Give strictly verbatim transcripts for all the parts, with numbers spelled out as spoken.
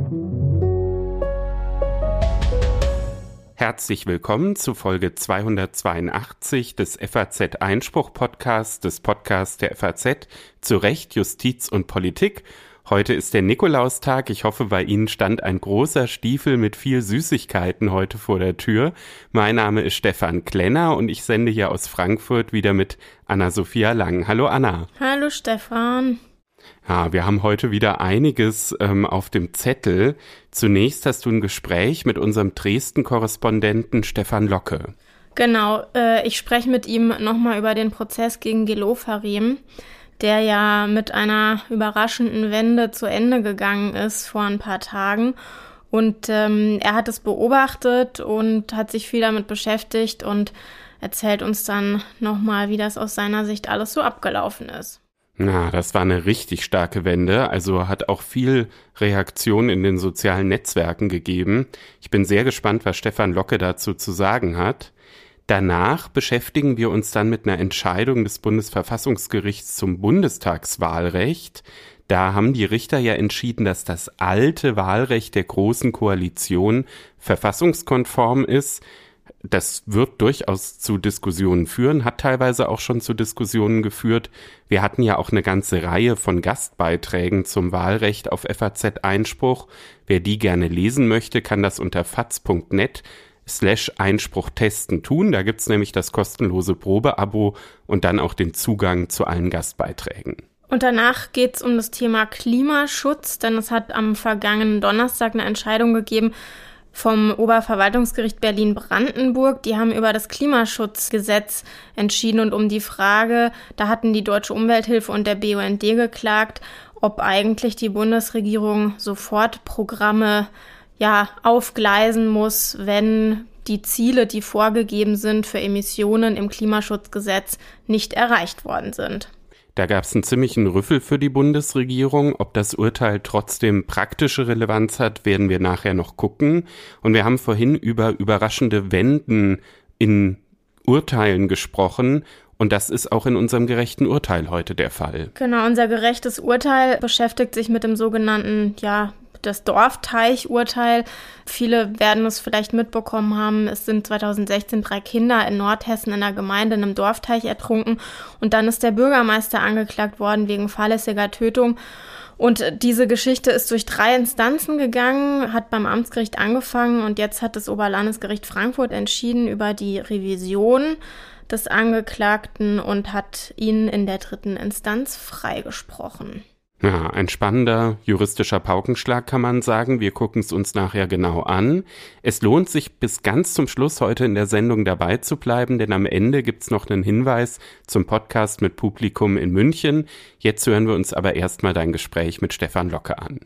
Herzlich willkommen zu Folge zweihundertzweiundachtzig des F A Z-Einspruch-Podcasts, des Podcasts der F A Z zu Recht, Justiz und Politik. Heute ist der Nikolaustag. Ich hoffe, bei Ihnen stand ein großer Stiefel mit viel Süßigkeiten heute vor der Tür. Mein Name ist Stefan Klenner und ich sende hier aus Frankfurt wieder mit Anna-Sophia Lang. Hallo Anna. Hallo Stefan. Ja, wir haben heute wieder einiges ähm, auf dem Zettel. Zunächst hast du ein Gespräch mit unserem Dresden-Korrespondenten Stefan Locke. Genau, äh, ich spreche mit ihm nochmal über den Prozess gegen Gil Ofarim, der ja mit einer überraschenden Wende zu Ende gegangen ist vor ein paar Tagen. Und ähm, er hat es beobachtet und hat sich viel damit beschäftigt und erzählt uns dann nochmal, wie das aus seiner Sicht alles so abgelaufen ist. Na, das war eine richtig starke Wende, also hat auch viel Reaktion in den sozialen Netzwerken gegeben. Ich bin sehr gespannt, was Stefan Locke dazu zu sagen hat. Danach beschäftigen wir uns dann mit einer Entscheidung des Bundesverfassungsgerichts zum Bundestagswahlrecht. Da haben die Richter ja entschieden, dass das alte Wahlrecht der Großen Koalition verfassungskonform ist. Das wird durchaus zu Diskussionen führen, hat teilweise auch schon zu Diskussionen geführt. Wir hatten ja auch eine ganze Reihe von Gastbeiträgen zum Wahlrecht auf F A Z-Einspruch. Wer die gerne lesen möchte, kann das unter faz.net slash Einspruch testen tun. Da gibt's nämlich das kostenlose Probeabo und dann auch den Zugang zu allen Gastbeiträgen. Und danach geht's um das Thema Klimaschutz, denn es hat am vergangenen Donnerstag eine Entscheidung gegeben vom Oberverwaltungsgericht Berlin-Brandenburg. Die haben über das Klimaschutzgesetz entschieden und um die Frage, da hatten die Deutsche Umwelthilfe und der B U N D geklagt, ob eigentlich die Bundesregierung sofort Programme ja aufgleisen muss, wenn die Ziele, die vorgegeben sind für Emissionen im Klimaschutzgesetz, nicht erreicht worden sind. Da gab es einen ziemlichen Rüffel für die Bundesregierung. Ob das Urteil trotzdem praktische Relevanz hat, werden wir nachher noch gucken. Und wir haben vorhin über überraschende Wenden in Urteilen gesprochen. Und das ist auch in unserem gerechten Urteil heute der Fall. Genau, unser gerechtes Urteil beschäftigt sich mit dem sogenannten, ja, das Dorfteich-Urteil. Viele werden es vielleicht mitbekommen haben, es sind zweitausendsechzehn drei Kinder in Nordhessen in einer Gemeinde in einem Dorfteich ertrunken und dann ist der Bürgermeister angeklagt worden wegen fahrlässiger Tötung. Und diese Geschichte ist durch drei Instanzen gegangen, hat beim Amtsgericht angefangen und jetzt hat das Oberlandesgericht Frankfurt entschieden über die Revision des Angeklagten und hat ihn in der dritten Instanz freigesprochen. Ja, ein spannender juristischer Paukenschlag kann man sagen. Wir gucken es uns nachher genau an. Es lohnt sich bis ganz zum Schluss heute in der Sendung dabei zu bleiben, denn am Ende gibt's noch einen Hinweis zum Podcast mit Publikum in München. Jetzt hören wir uns aber erstmal dein Gespräch mit Stefan Locke an.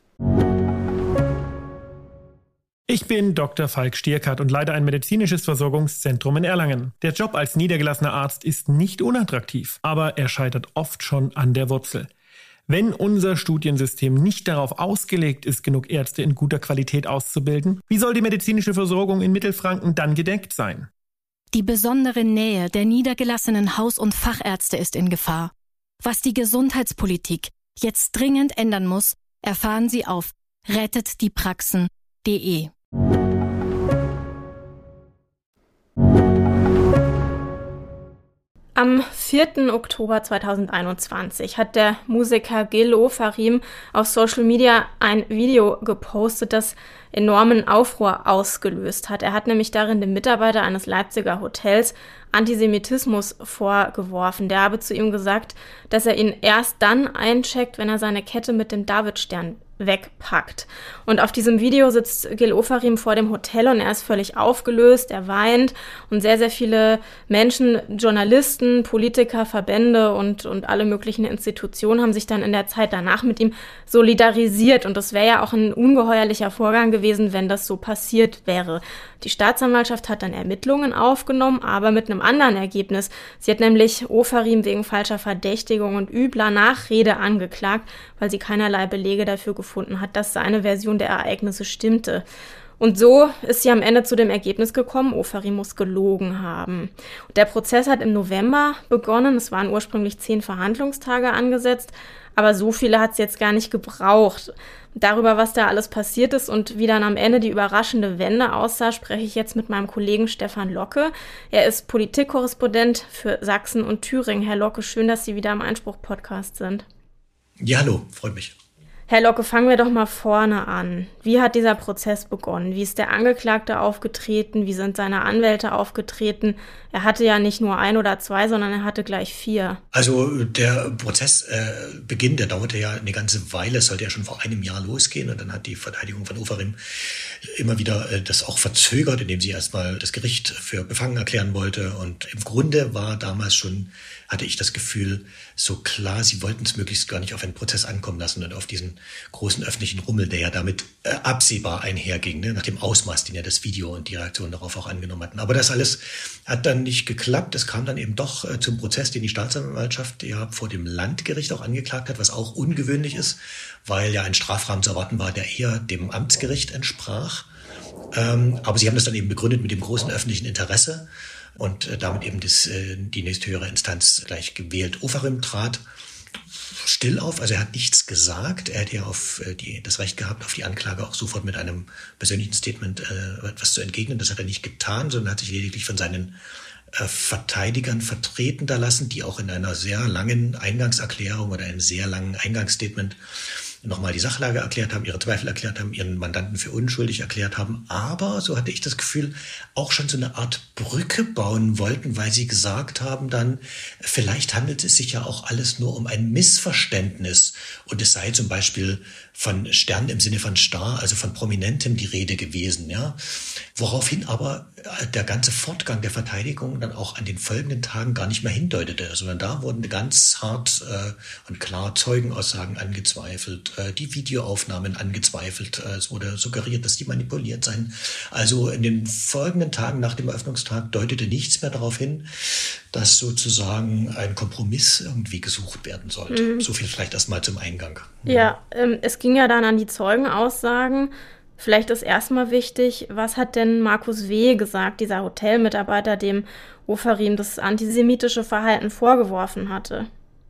Ich bin Doktor Falk Stierkart und leite ein medizinisches Versorgungszentrum in Erlangen. Der Job als niedergelassener Arzt ist nicht unattraktiv, aber er scheitert oft schon an der Wurzel. Wenn unser Studiensystem nicht darauf ausgelegt ist, genug Ärzte in guter Qualität auszubilden, wie soll die medizinische Versorgung in Mittelfranken dann gedeckt sein? Die besondere Nähe der niedergelassenen Haus- und Fachärzte ist in Gefahr. Was die Gesundheitspolitik jetzt dringend ändern muss, erfahren Sie auf rettet die praxen punkt de. Am vierten Oktober zweitausendeinundzwanzig hat der Musiker Gil Ofarim auf Social Media ein Video gepostet, das enormen Aufruhr ausgelöst hat. Er hat nämlich darin dem Mitarbeiter eines Leipziger Hotels Antisemitismus vorgeworfen. Der habe zu ihm gesagt, dass er ihn erst dann eincheckt, wenn er seine Kette mit dem Davidstern wegpackt. Und auf diesem Video sitzt Gil Ofarim vor dem Hotel und er ist völlig aufgelöst, er weint und sehr, sehr viele Menschen, Journalisten, Politiker, Verbände und, und alle möglichen Institutionen haben sich dann in der Zeit danach mit ihm solidarisiert und das wäre ja auch ein ungeheuerlicher Vorgang gewesen, wenn das so passiert wäre. Die Staatsanwaltschaft hat dann Ermittlungen aufgenommen, aber mit einem anderen Ergebnis. Sie hat nämlich Ofarim wegen falscher Verdächtigung und übler Nachrede angeklagt, weil sie keinerlei Belege dafür gefunden hat, dass seine Version der Ereignisse stimmte. Und so ist sie am Ende zu dem Ergebnis gekommen, Ofarim muss gelogen haben. Der Prozess hat im November begonnen, es waren ursprünglich zehn Verhandlungstage angesetzt, aber so viele hat es jetzt gar nicht gebraucht. Darüber, was da alles passiert ist und wie dann am Ende die überraschende Wende aussah, spreche ich jetzt mit meinem Kollegen Stefan Locke. Er ist Politikkorrespondent für Sachsen und Thüringen. Herr Locke, schön, dass Sie wieder im Einspruch-Podcast sind. Ja, hallo, freut mich. Herr Locke, fangen wir doch mal vorne an. Wie hat dieser Prozess begonnen? Wie ist der Angeklagte aufgetreten? Wie sind seine Anwälte aufgetreten? Er hatte ja nicht nur ein oder zwei, sondern er hatte gleich vier. Also der Prozessbeginn, äh, der dauerte ja eine ganze Weile. Es sollte ja schon vor einem Jahr losgehen. Und dann hat die Verteidigung von Oferim immer wieder äh, das auch verzögert, indem sie erstmal das Gericht für befangen erklären wollte. Und im Grunde war damals schon, hatte ich das Gefühl, so klar, sie wollten es möglichst gar nicht auf einen Prozess ankommen lassen und auf diesen großen öffentlichen Rummel, der ja damit äh, absehbar einherging, ne, nach dem Ausmaß, den ja das Video und die Reaktion darauf auch angenommen hatten. Aber das alles hat dann nicht geklappt. Es kam dann eben doch äh, zum Prozess, den die Staatsanwaltschaft ja vor dem Landgericht auch angeklagt hat, was auch ungewöhnlich ist, weil ja ein Strafrahmen zu erwarten war, der eher dem Amtsgericht entsprach. Ähm, aber sie haben das dann eben begründet mit dem großen öffentlichen Interesse und äh, damit eben das, äh, die nächsthöhere Instanz gleich gewählt. Oferim trat still auf, also er hat nichts gesagt. Er hätte ja auf äh, die, das Recht gehabt, auf die Anklage auch sofort mit einem persönlichen Statement äh, etwas zu entgegnen. Das hat er nicht getan, sondern hat sich lediglich von seinen äh, Verteidigern vertreten da lassen, die auch in einer sehr langen Eingangserklärung oder einem sehr langen Eingangsstatement nochmal die Sachlage erklärt haben, ihre Zweifel erklärt haben, ihren Mandanten für unschuldig erklärt haben. Aber, so hatte ich das Gefühl, auch schon so eine Art Brücke bauen wollten, weil sie gesagt haben dann, vielleicht handelt es sich ja auch alles nur um ein Missverständnis. Und es sei zum Beispiel von Stern im Sinne von Star, also von Prominentem die Rede gewesen, ja. Woraufhin aber der ganze Fortgang der Verteidigung dann auch an den folgenden Tagen gar nicht mehr hindeutete, sondern da wurden ganz hart äh, und klar Zeugenaussagen angezweifelt, äh, die Videoaufnahmen angezweifelt, äh, es wurde suggeriert, dass die manipuliert seien. Also in den folgenden Tagen nach dem Eröffnungstag deutete nichts mehr darauf hin, dass sozusagen ein Kompromiss irgendwie gesucht werden sollte. Mhm. So viel vielleicht erstmal zum Eingang. Ja, ähm, es ging ja dann an die Zeugenaussagen. Vielleicht ist erstmal wichtig, was hat denn Markus W. gesagt, dieser Hotelmitarbeiter, dem Oferim das antisemitische Verhalten vorgeworfen hatte?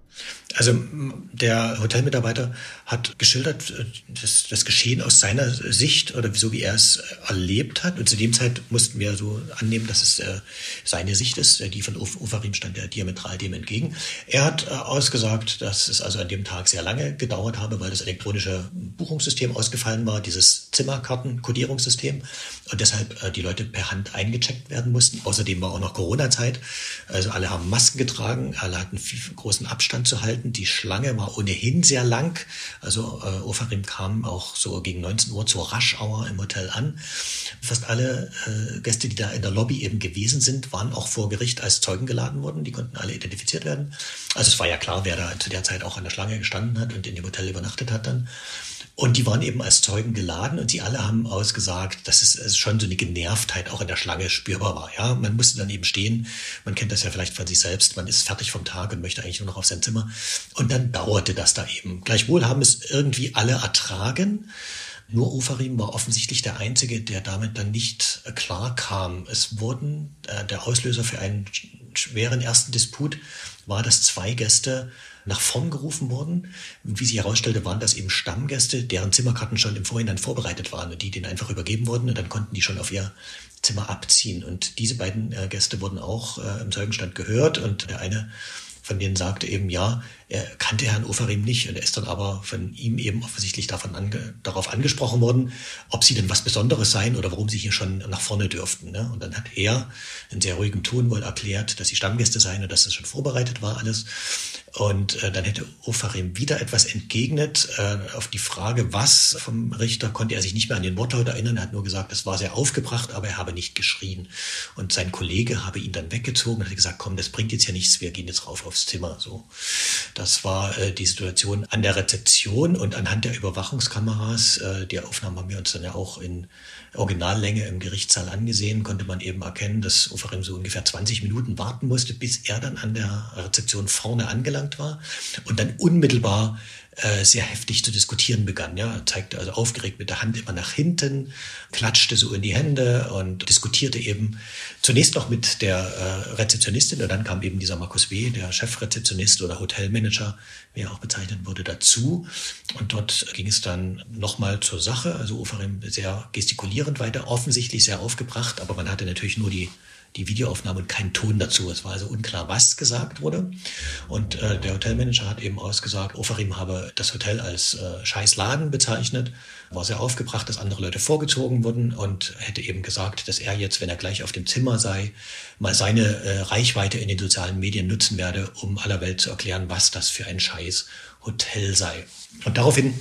Also der Hotelmitarbeiter hat geschildert das, das Geschehen aus seiner Sicht oder so wie er es erlebt hat. Und zu dem Zeit mussten wir so annehmen, dass es äh, seine Sicht ist. Die von Oferim stand ja diametral dem entgegen. Er hat äh, ausgesagt, dass es also an dem Tag sehr lange gedauert habe, weil das elektronische Buchungssystem ausgefallen war, dieses Zimmerkarten-Kodierungssystem. Und deshalb äh, die Leute per Hand eingecheckt werden mussten. Außerdem war auch noch Corona-Zeit. Also alle haben Masken getragen, alle hatten viel großen Abstand zu halten. Die Schlange war ohnehin sehr lang. Also äh, Oferim kam auch so gegen neunzehn Uhr zur Rush-Hour im Hotel an. Fast alle äh, Gäste, die da in der Lobby eben gewesen sind, waren auch vor Gericht als Zeugen geladen worden. Die konnten alle identifiziert werden. Also es war ja klar, wer da zu der Zeit auch an der Schlange gestanden hat und in dem Hotel übernachtet hat dann. Und die waren eben als Zeugen geladen und sie alle haben ausgesagt, dass es, es schon so eine Genervtheit auch in der Schlange spürbar war. Ja, man musste dann eben stehen. Man kennt das ja vielleicht von sich selbst. Man ist fertig vom Tag und möchte eigentlich nur noch auf sein Zimmer. Und dann dauerte das da eben. Gleichwohl haben es irgendwie alle ertragen. Nur Oferim war offensichtlich der Einzige, der damit dann nicht klar kam. Es wurden, äh, der Auslöser für einen schweren ersten Disput war, dass zwei Gäste nach vorn gerufen wurden. Und wie sich herausstellte, waren das eben Stammgäste, deren Zimmerkarten schon im Vorhinein vorbereitet waren und die denen einfach übergeben wurden und dann konnten die schon auf ihr Zimmer abziehen. Und diese beiden äh, Gäste wurden auch äh, im Zeugenstand gehört und der eine von denen sagte eben, ja, er kannte Herrn Oferim nicht und er ist dann aber von ihm eben offensichtlich davon ange, darauf angesprochen worden, ob sie denn was Besonderes seien oder warum sie hier schon nach vorne dürften. Ne? Und dann hat er in sehr ruhigem Ton wohl erklärt, dass sie Stammgäste seien und dass das schon vorbereitet war alles. Und äh, dann hätte Oferim wieder etwas entgegnet. Äh, auf die Frage, was vom Richter, konnte er sich nicht mehr an den Wortlaut erinnern. Er hat nur gesagt, es war sehr aufgebracht, aber er habe nicht geschrien. Und sein Kollege habe ihn dann weggezogen und hat gesagt, komm, das bringt jetzt ja nichts, wir gehen jetzt rauf aufs Zimmer. So, das war äh, die Situation an der Rezeption und anhand der Überwachungskameras. Äh, die Aufnahmen haben wir uns dann ja auch in Originallänge im Gerichtssaal angesehen, konnte man eben erkennen, dass Oferim so ungefähr zwanzig Minuten warten musste, bis er dann an der Rezeption vorne angelangt war und dann unmittelbar äh, sehr heftig zu diskutieren begann. Ja, er zeigte also aufgeregt mit der Hand immer nach hinten, klatschte so in die Hände und diskutierte eben zunächst noch mit der äh, Rezeptionistin und dann kam eben dieser Markus W., der Chefrezeptionist oder Hotelmanager, wie er auch bezeichnet wurde, dazu. Und dort ging es dann nochmal zur Sache. Also Oferim sehr gestikulierend weiter, offensichtlich sehr aufgebracht, aber man hatte natürlich nur die die Videoaufnahme und keinen Ton dazu. Es war also unklar, was gesagt wurde. Und äh, der Hotelmanager hat eben ausgesagt, Oferim habe das Hotel als äh, Scheißladen bezeichnet, war sehr aufgebracht, dass andere Leute vorgezogen wurden und hätte eben gesagt, dass er jetzt, wenn er gleich auf dem Zimmer sei, mal seine äh, Reichweite in den sozialen Medien nutzen werde, um aller Welt zu erklären, was das für ein Scheiß-Hotel sei. Und daraufhin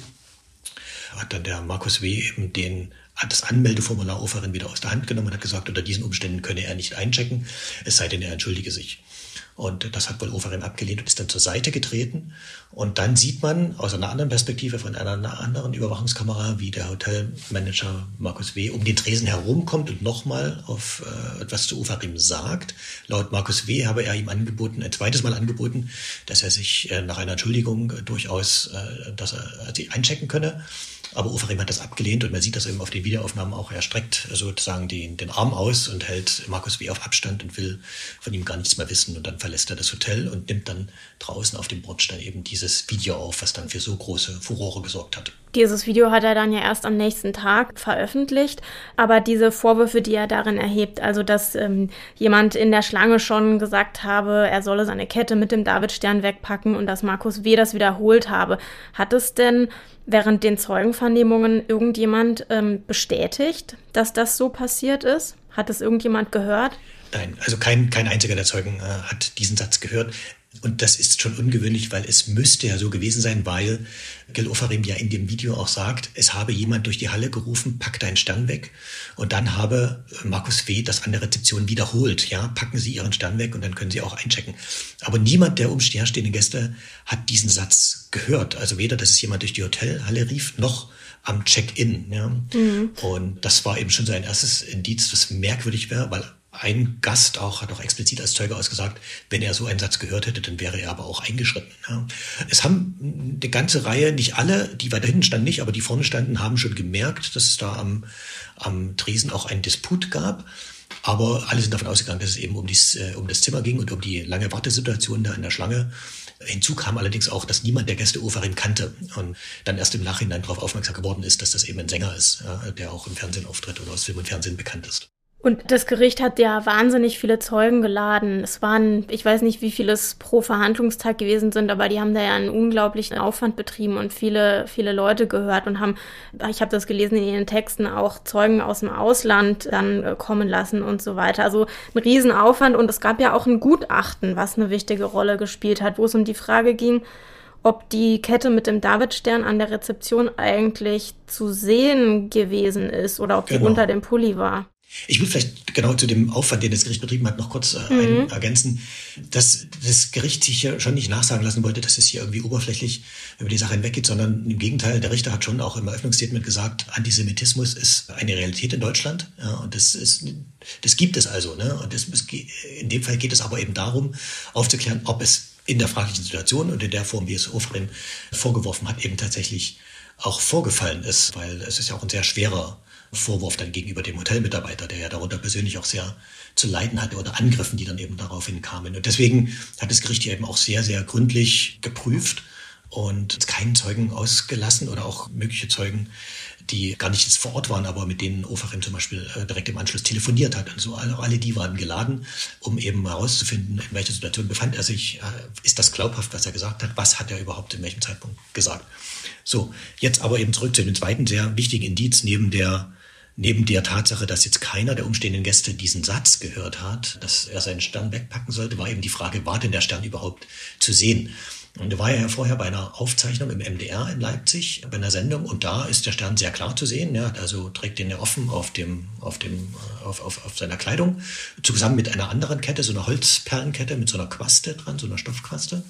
hat dann der Markus W. eben den hat das Anmeldeformular Oferim wieder aus der Hand genommen und hat gesagt, unter diesen Umständen könne er nicht einchecken, es sei denn, er entschuldige sich. Und das hat wohl Oferim abgelehnt und ist dann zur Seite getreten. Und dann sieht man aus einer anderen Perspektive von einer anderen Überwachungskamera, wie der Hotelmanager Markus W. um den Tresen herumkommt und nochmal auf äh, etwas zu Oferim sagt. Laut Markus W. habe er ihm angeboten, ein zweites Mal angeboten, dass er sich äh, nach einer Entschuldigung äh, durchaus, äh, dass er äh, sie einchecken könne. Aber Oferim hat das abgelehnt und man sieht das eben auf den Videoaufnahmen auch. Er streckt sozusagen den, den Arm aus und hält Markus W. auf Abstand und will von ihm gar nichts mehr wissen. Und dann verlässt er das Hotel und nimmt dann draußen auf dem Bordstein eben dieses Video auf, was dann für so große Furore gesorgt hat. Dieses Video hat er dann ja erst am nächsten Tag veröffentlicht, aber diese Vorwürfe, die er darin erhebt, also dass ähm, jemand in der Schlange schon gesagt habe, er solle seine Kette mit dem Davidstern wegpacken und dass Markus W. das wiederholt habe, hat es denn während den Zeugenvernehmungen irgendjemand ähm, bestätigt, dass das so passiert ist? Hat es irgendjemand gehört? Nein, also kein, kein einziger der Zeugen äh, hat diesen Satz gehört. Und das ist schon ungewöhnlich, weil es müsste ja so gewesen sein, weil Gil Oferim ja in dem Video auch sagt, es habe jemand durch die Halle gerufen, pack deinen Stern weg. Und dann habe Markus W. das an der Rezeption wiederholt. Ja, packen Sie Ihren Stern weg und dann können Sie auch einchecken. Aber niemand der umherstehenden Gäste hat diesen Satz gehört. Also weder, dass es jemand durch die Hotelhalle rief, noch am Check-in. Ja. Mhm. Und das war eben schon so ein erstes Indiz, was merkwürdig wäre, weil ein Gast auch hat auch explizit als Zeuge ausgesagt, wenn er so einen Satz gehört hätte, dann wäre er aber auch eingeschritten. Ja. Es haben eine ganze Reihe, nicht alle, die weiter hinten standen nicht, aber die vorne standen, haben schon gemerkt, dass es da am, am Tresen auch einen Disput gab. Aber alle sind davon ausgegangen, dass es eben um, dies, äh, um das Zimmer ging und um die lange Wartesituation da in der Schlange. Hinzu kam allerdings auch, dass niemand der Gäste Oferim kannte und dann erst im Nachhinein darauf aufmerksam geworden ist, dass das eben ein Sänger ist, ja, der auch im Fernsehen auftritt oder aus Film und Fernsehen bekannt ist. Und das Gericht hat ja wahnsinnig viele Zeugen geladen. Es waren, ich weiß nicht, wie viele es pro Verhandlungstag gewesen sind, aber die haben da ja einen unglaublichen Aufwand betrieben und viele, viele Leute gehört und haben, ich habe das gelesen in ihren Texten, auch Zeugen aus dem Ausland dann kommen lassen und so weiter. Also ein Riesenaufwand und es gab ja auch ein Gutachten, was eine wichtige Rolle gespielt hat, wo es um die Frage ging, ob die Kette mit dem Davidstern an der Rezeption eigentlich zu sehen gewesen ist oder ob die genau unter dem Pulli war. Ich will vielleicht genau zu dem Aufwand, den das Gericht betrieben hat, noch kurz äh, mhm. ergänzen, dass das Gericht sich hier schon nicht nachsagen lassen wollte, dass es hier irgendwie oberflächlich über die Sache hinweggeht, sondern im Gegenteil, der Richter hat schon auch im Eröffnungsstatement gesagt, Antisemitismus ist eine Realität in Deutschland. Ja, und das ist, das gibt es also. Ne? Und das, in dem Fall geht es aber eben darum, aufzuklären, ob es in der fraglichen Situation und in der Form, wie es Oferim vorgeworfen hat, eben tatsächlich auch vorgefallen ist, weil es ist ja auch ein sehr schwerer Vorwurf dann gegenüber dem Hotelmitarbeiter, der ja darunter persönlich auch sehr zu leiden hatte oder Angriffen, die dann eben daraufhin kamen. Und deswegen hat das Gericht hier eben auch sehr, sehr gründlich geprüft und keinen Zeugen ausgelassen oder auch mögliche Zeugen, die gar nicht jetzt vor Ort waren, aber mit denen Oferim zum Beispiel direkt im Anschluss telefoniert hat. Und so alle, alle die waren geladen, um eben herauszufinden, in welcher Situation befand er sich. Ist das glaubhaft, was er gesagt hat? Was hat er überhaupt in welchem Zeitpunkt gesagt? So, jetzt aber eben zurück zu dem zweiten sehr wichtigen Indiz neben der Neben der Tatsache, dass jetzt keiner der umstehenden Gäste diesen Satz gehört hat, dass er seinen Stern wegpacken sollte, war eben die Frage, war denn der Stern überhaupt zu sehen? Und da war er ja vorher bei einer Aufzeichnung im M D R in Leipzig, bei einer Sendung, und da ist der Stern sehr klar zu sehen. Er also trägt den ja offen auf dem, auf dem, auf, auf, auf seiner Kleidung, zusammen mit einer anderen Kette, so einer Holzperlenkette mit so einer Quaste dran, so einer Stoffquaste.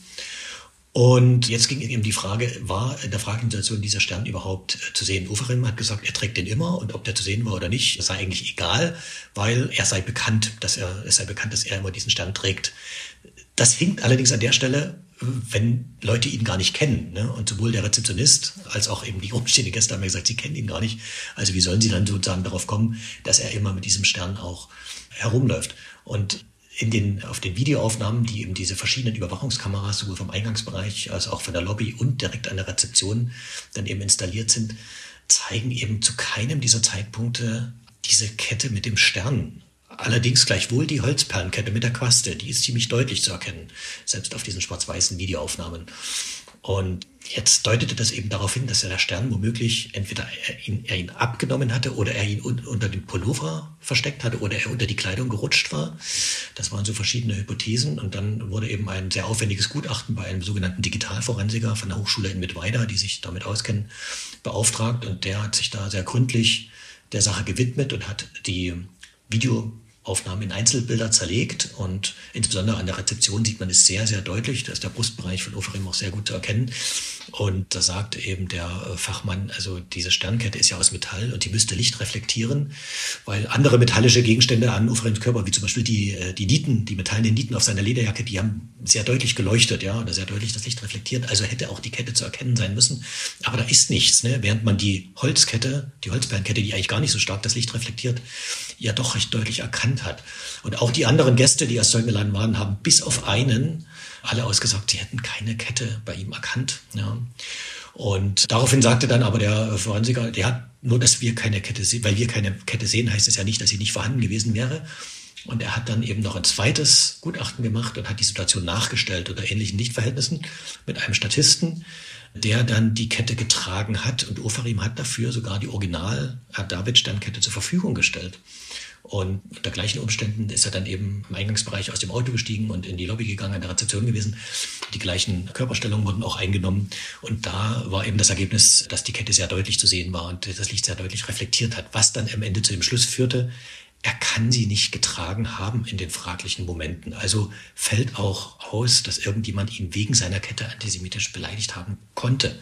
Und jetzt ging eben die Frage, war in der Fragensituation dieser Stern überhaupt äh, zu sehen? Oferim hat gesagt, er trägt den immer und ob der zu sehen war oder nicht, das sei eigentlich egal, weil er sei bekannt, dass er, es sei bekannt, dass er immer diesen Stern trägt. Das hinkt allerdings an der Stelle wenn Leute ihn gar nicht kennen. Ne? Und sowohl der Rezeptionist als auch eben die umstehenden Gäste haben ja gesagt, sie kennen ihn gar nicht. Also wie sollen sie dann sozusagen darauf kommen, dass er immer mit diesem Stern auch herumläuft? Und in den, auf den Videoaufnahmen, die eben diese verschiedenen Überwachungskameras sowohl vom Eingangsbereich als auch von der Lobby und direkt an der Rezeption dann eben installiert sind, zeigen eben zu keinem dieser Zeitpunkte diese Kette mit dem Stern. Allerdings gleichwohl die Holzperlenkette mit der Quaste, die ist ziemlich deutlich zu erkennen, selbst auf diesen schwarz-weißen Videoaufnahmen. Und jetzt deutete das eben darauf hin, dass er der Stern womöglich entweder er ihn, er ihn abgenommen hatte oder er ihn un, unter dem Pullover versteckt hatte oder er unter die Kleidung gerutscht war. Das waren so verschiedene Hypothesen. Und dann wurde eben ein sehr aufwendiges Gutachten bei einem sogenannten Digitalforensiker von der Hochschule in Mittweida, die sich damit auskennen, beauftragt. Und der hat sich da sehr gründlich der Sache gewidmet und hat die Videoaufnahmen in Einzelbilder zerlegt und insbesondere an der Rezeption sieht man es sehr, sehr deutlich. Da ist der Brustbereich von Oferim auch sehr gut zu erkennen. Und da sagte eben der Fachmann, also diese Sternkette ist ja aus Metall und die müsste Licht reflektieren, weil andere metallische Gegenstände an Oferims Körper, wie zum Beispiel die, die Nieten, die metallenen Nieten auf seiner Lederjacke, die haben sehr deutlich geleuchtet, ja, oder sehr deutlich das Licht reflektiert. Also hätte auch die Kette zu erkennen sein müssen. Aber da ist nichts, ne? Während man die Holzkette, die Holzperlenkette, die eigentlich gar nicht so stark das Licht reflektiert, ja doch recht deutlich erkannt hat. Und auch die anderen Gäste, die als Zeugen geladen waren, haben bis auf einen alle ausgesagt, sie hätten keine Kette bei ihm erkannt. Ja. Und daraufhin sagte dann aber der Forensiker, der hat nur, dass wir keine Kette sehen, weil wir keine Kette sehen, heißt es ja nicht, dass sie nicht vorhanden gewesen wäre. Und er hat dann eben noch ein zweites Gutachten gemacht und hat die Situation nachgestellt unter ähnlichen Lichtverhältnissen mit einem Statisten, der dann die Kette getragen hat. Und Oferim hat dafür sogar die Original-David-Sternkette zur Verfügung gestellt. Und unter gleichen Umständen ist er dann eben im Eingangsbereich aus dem Auto gestiegen und in die Lobby gegangen, an der Rezeption gewesen. Die gleichen Körperstellungen wurden auch eingenommen. Und da war eben das Ergebnis, dass die Kette sehr deutlich zu sehen war und das Licht sehr deutlich reflektiert hat, was dann am Ende zu dem Schluss führte, er kann sie nicht getragen haben in den fraglichen Momenten. Also fällt auch aus, dass irgendjemand ihn wegen seiner Kette antisemitisch beleidigt haben konnte.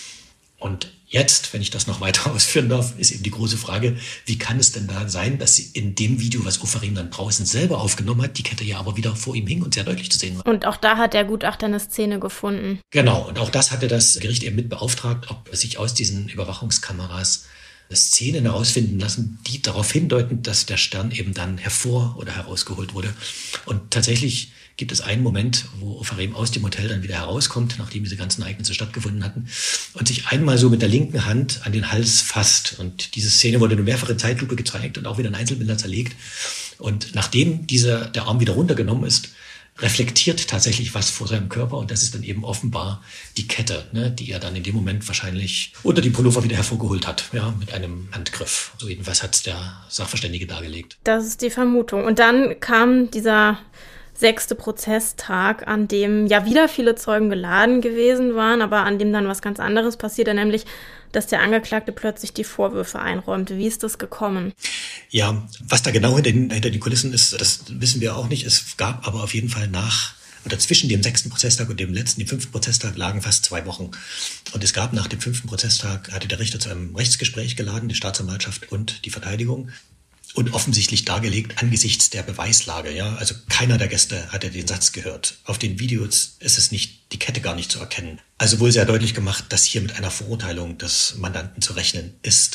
Und jetzt, wenn ich das noch weiter ausführen darf, ist eben die große Frage, wie kann es denn da sein, dass sie in dem Video, was Oferim dann draußen selber aufgenommen hat, die Kette ja aber wieder vor ihm hing und sehr deutlich zu sehen war. Und auch da hat der Gutachter eine Szene gefunden. Genau, und auch das hatte das Gericht eben mit beauftragt, ob sich aus diesen Überwachungskameras Szenen herausfinden lassen, die darauf hindeuten, dass der Stern eben dann hervor oder herausgeholt wurde. Und tatsächlich gibt es einen Moment, wo Oferim aus dem Hotel dann wieder herauskommt, nachdem diese ganzen Ereignisse stattgefunden hatten, und sich einmal so mit der linken Hand an den Hals fasst. Und diese Szene wurde nur mehrfach in Zeitlupe gezeigt und auch wieder in Einzelbilder zerlegt. Und nachdem dieser, der Arm wieder runtergenommen ist, reflektiert tatsächlich was vor seinem Körper und das ist dann eben offenbar die Kette, ne, die er dann in dem Moment wahrscheinlich unter die Pullover wieder hervorgeholt hat, ja, mit einem Handgriff. So jedenfalls hat der Sachverständige dargelegt. Das ist die Vermutung. Und dann kam dieser sechste Prozesstag, an dem ja wieder viele Zeugen geladen gewesen waren, aber an dem dann was ganz anderes passierte, nämlich, dass der Angeklagte plötzlich die Vorwürfe einräumte. Wie ist das gekommen? Ja, was da genau hinter den, hinter den Kulissen ist, das wissen wir auch nicht. Es gab aber auf jeden Fall nach oder zwischen dem sechsten Prozesstag und dem letzten, dem fünften Prozesstag, lagen fast zwei Wochen. Und es gab nach dem fünften Prozesstag, hatte der Richter zu einem Rechtsgespräch geladen, die Staatsanwaltschaft und die Verteidigung. Und offensichtlich dargelegt angesichts der Beweislage, ja. Also keiner der Gäste hatte den Satz gehört. Auf den Videos ist es nicht, die Kette gar nicht zu erkennen. Also wohl sehr deutlich gemacht, dass hier mit einer Verurteilung des Mandanten zu rechnen ist.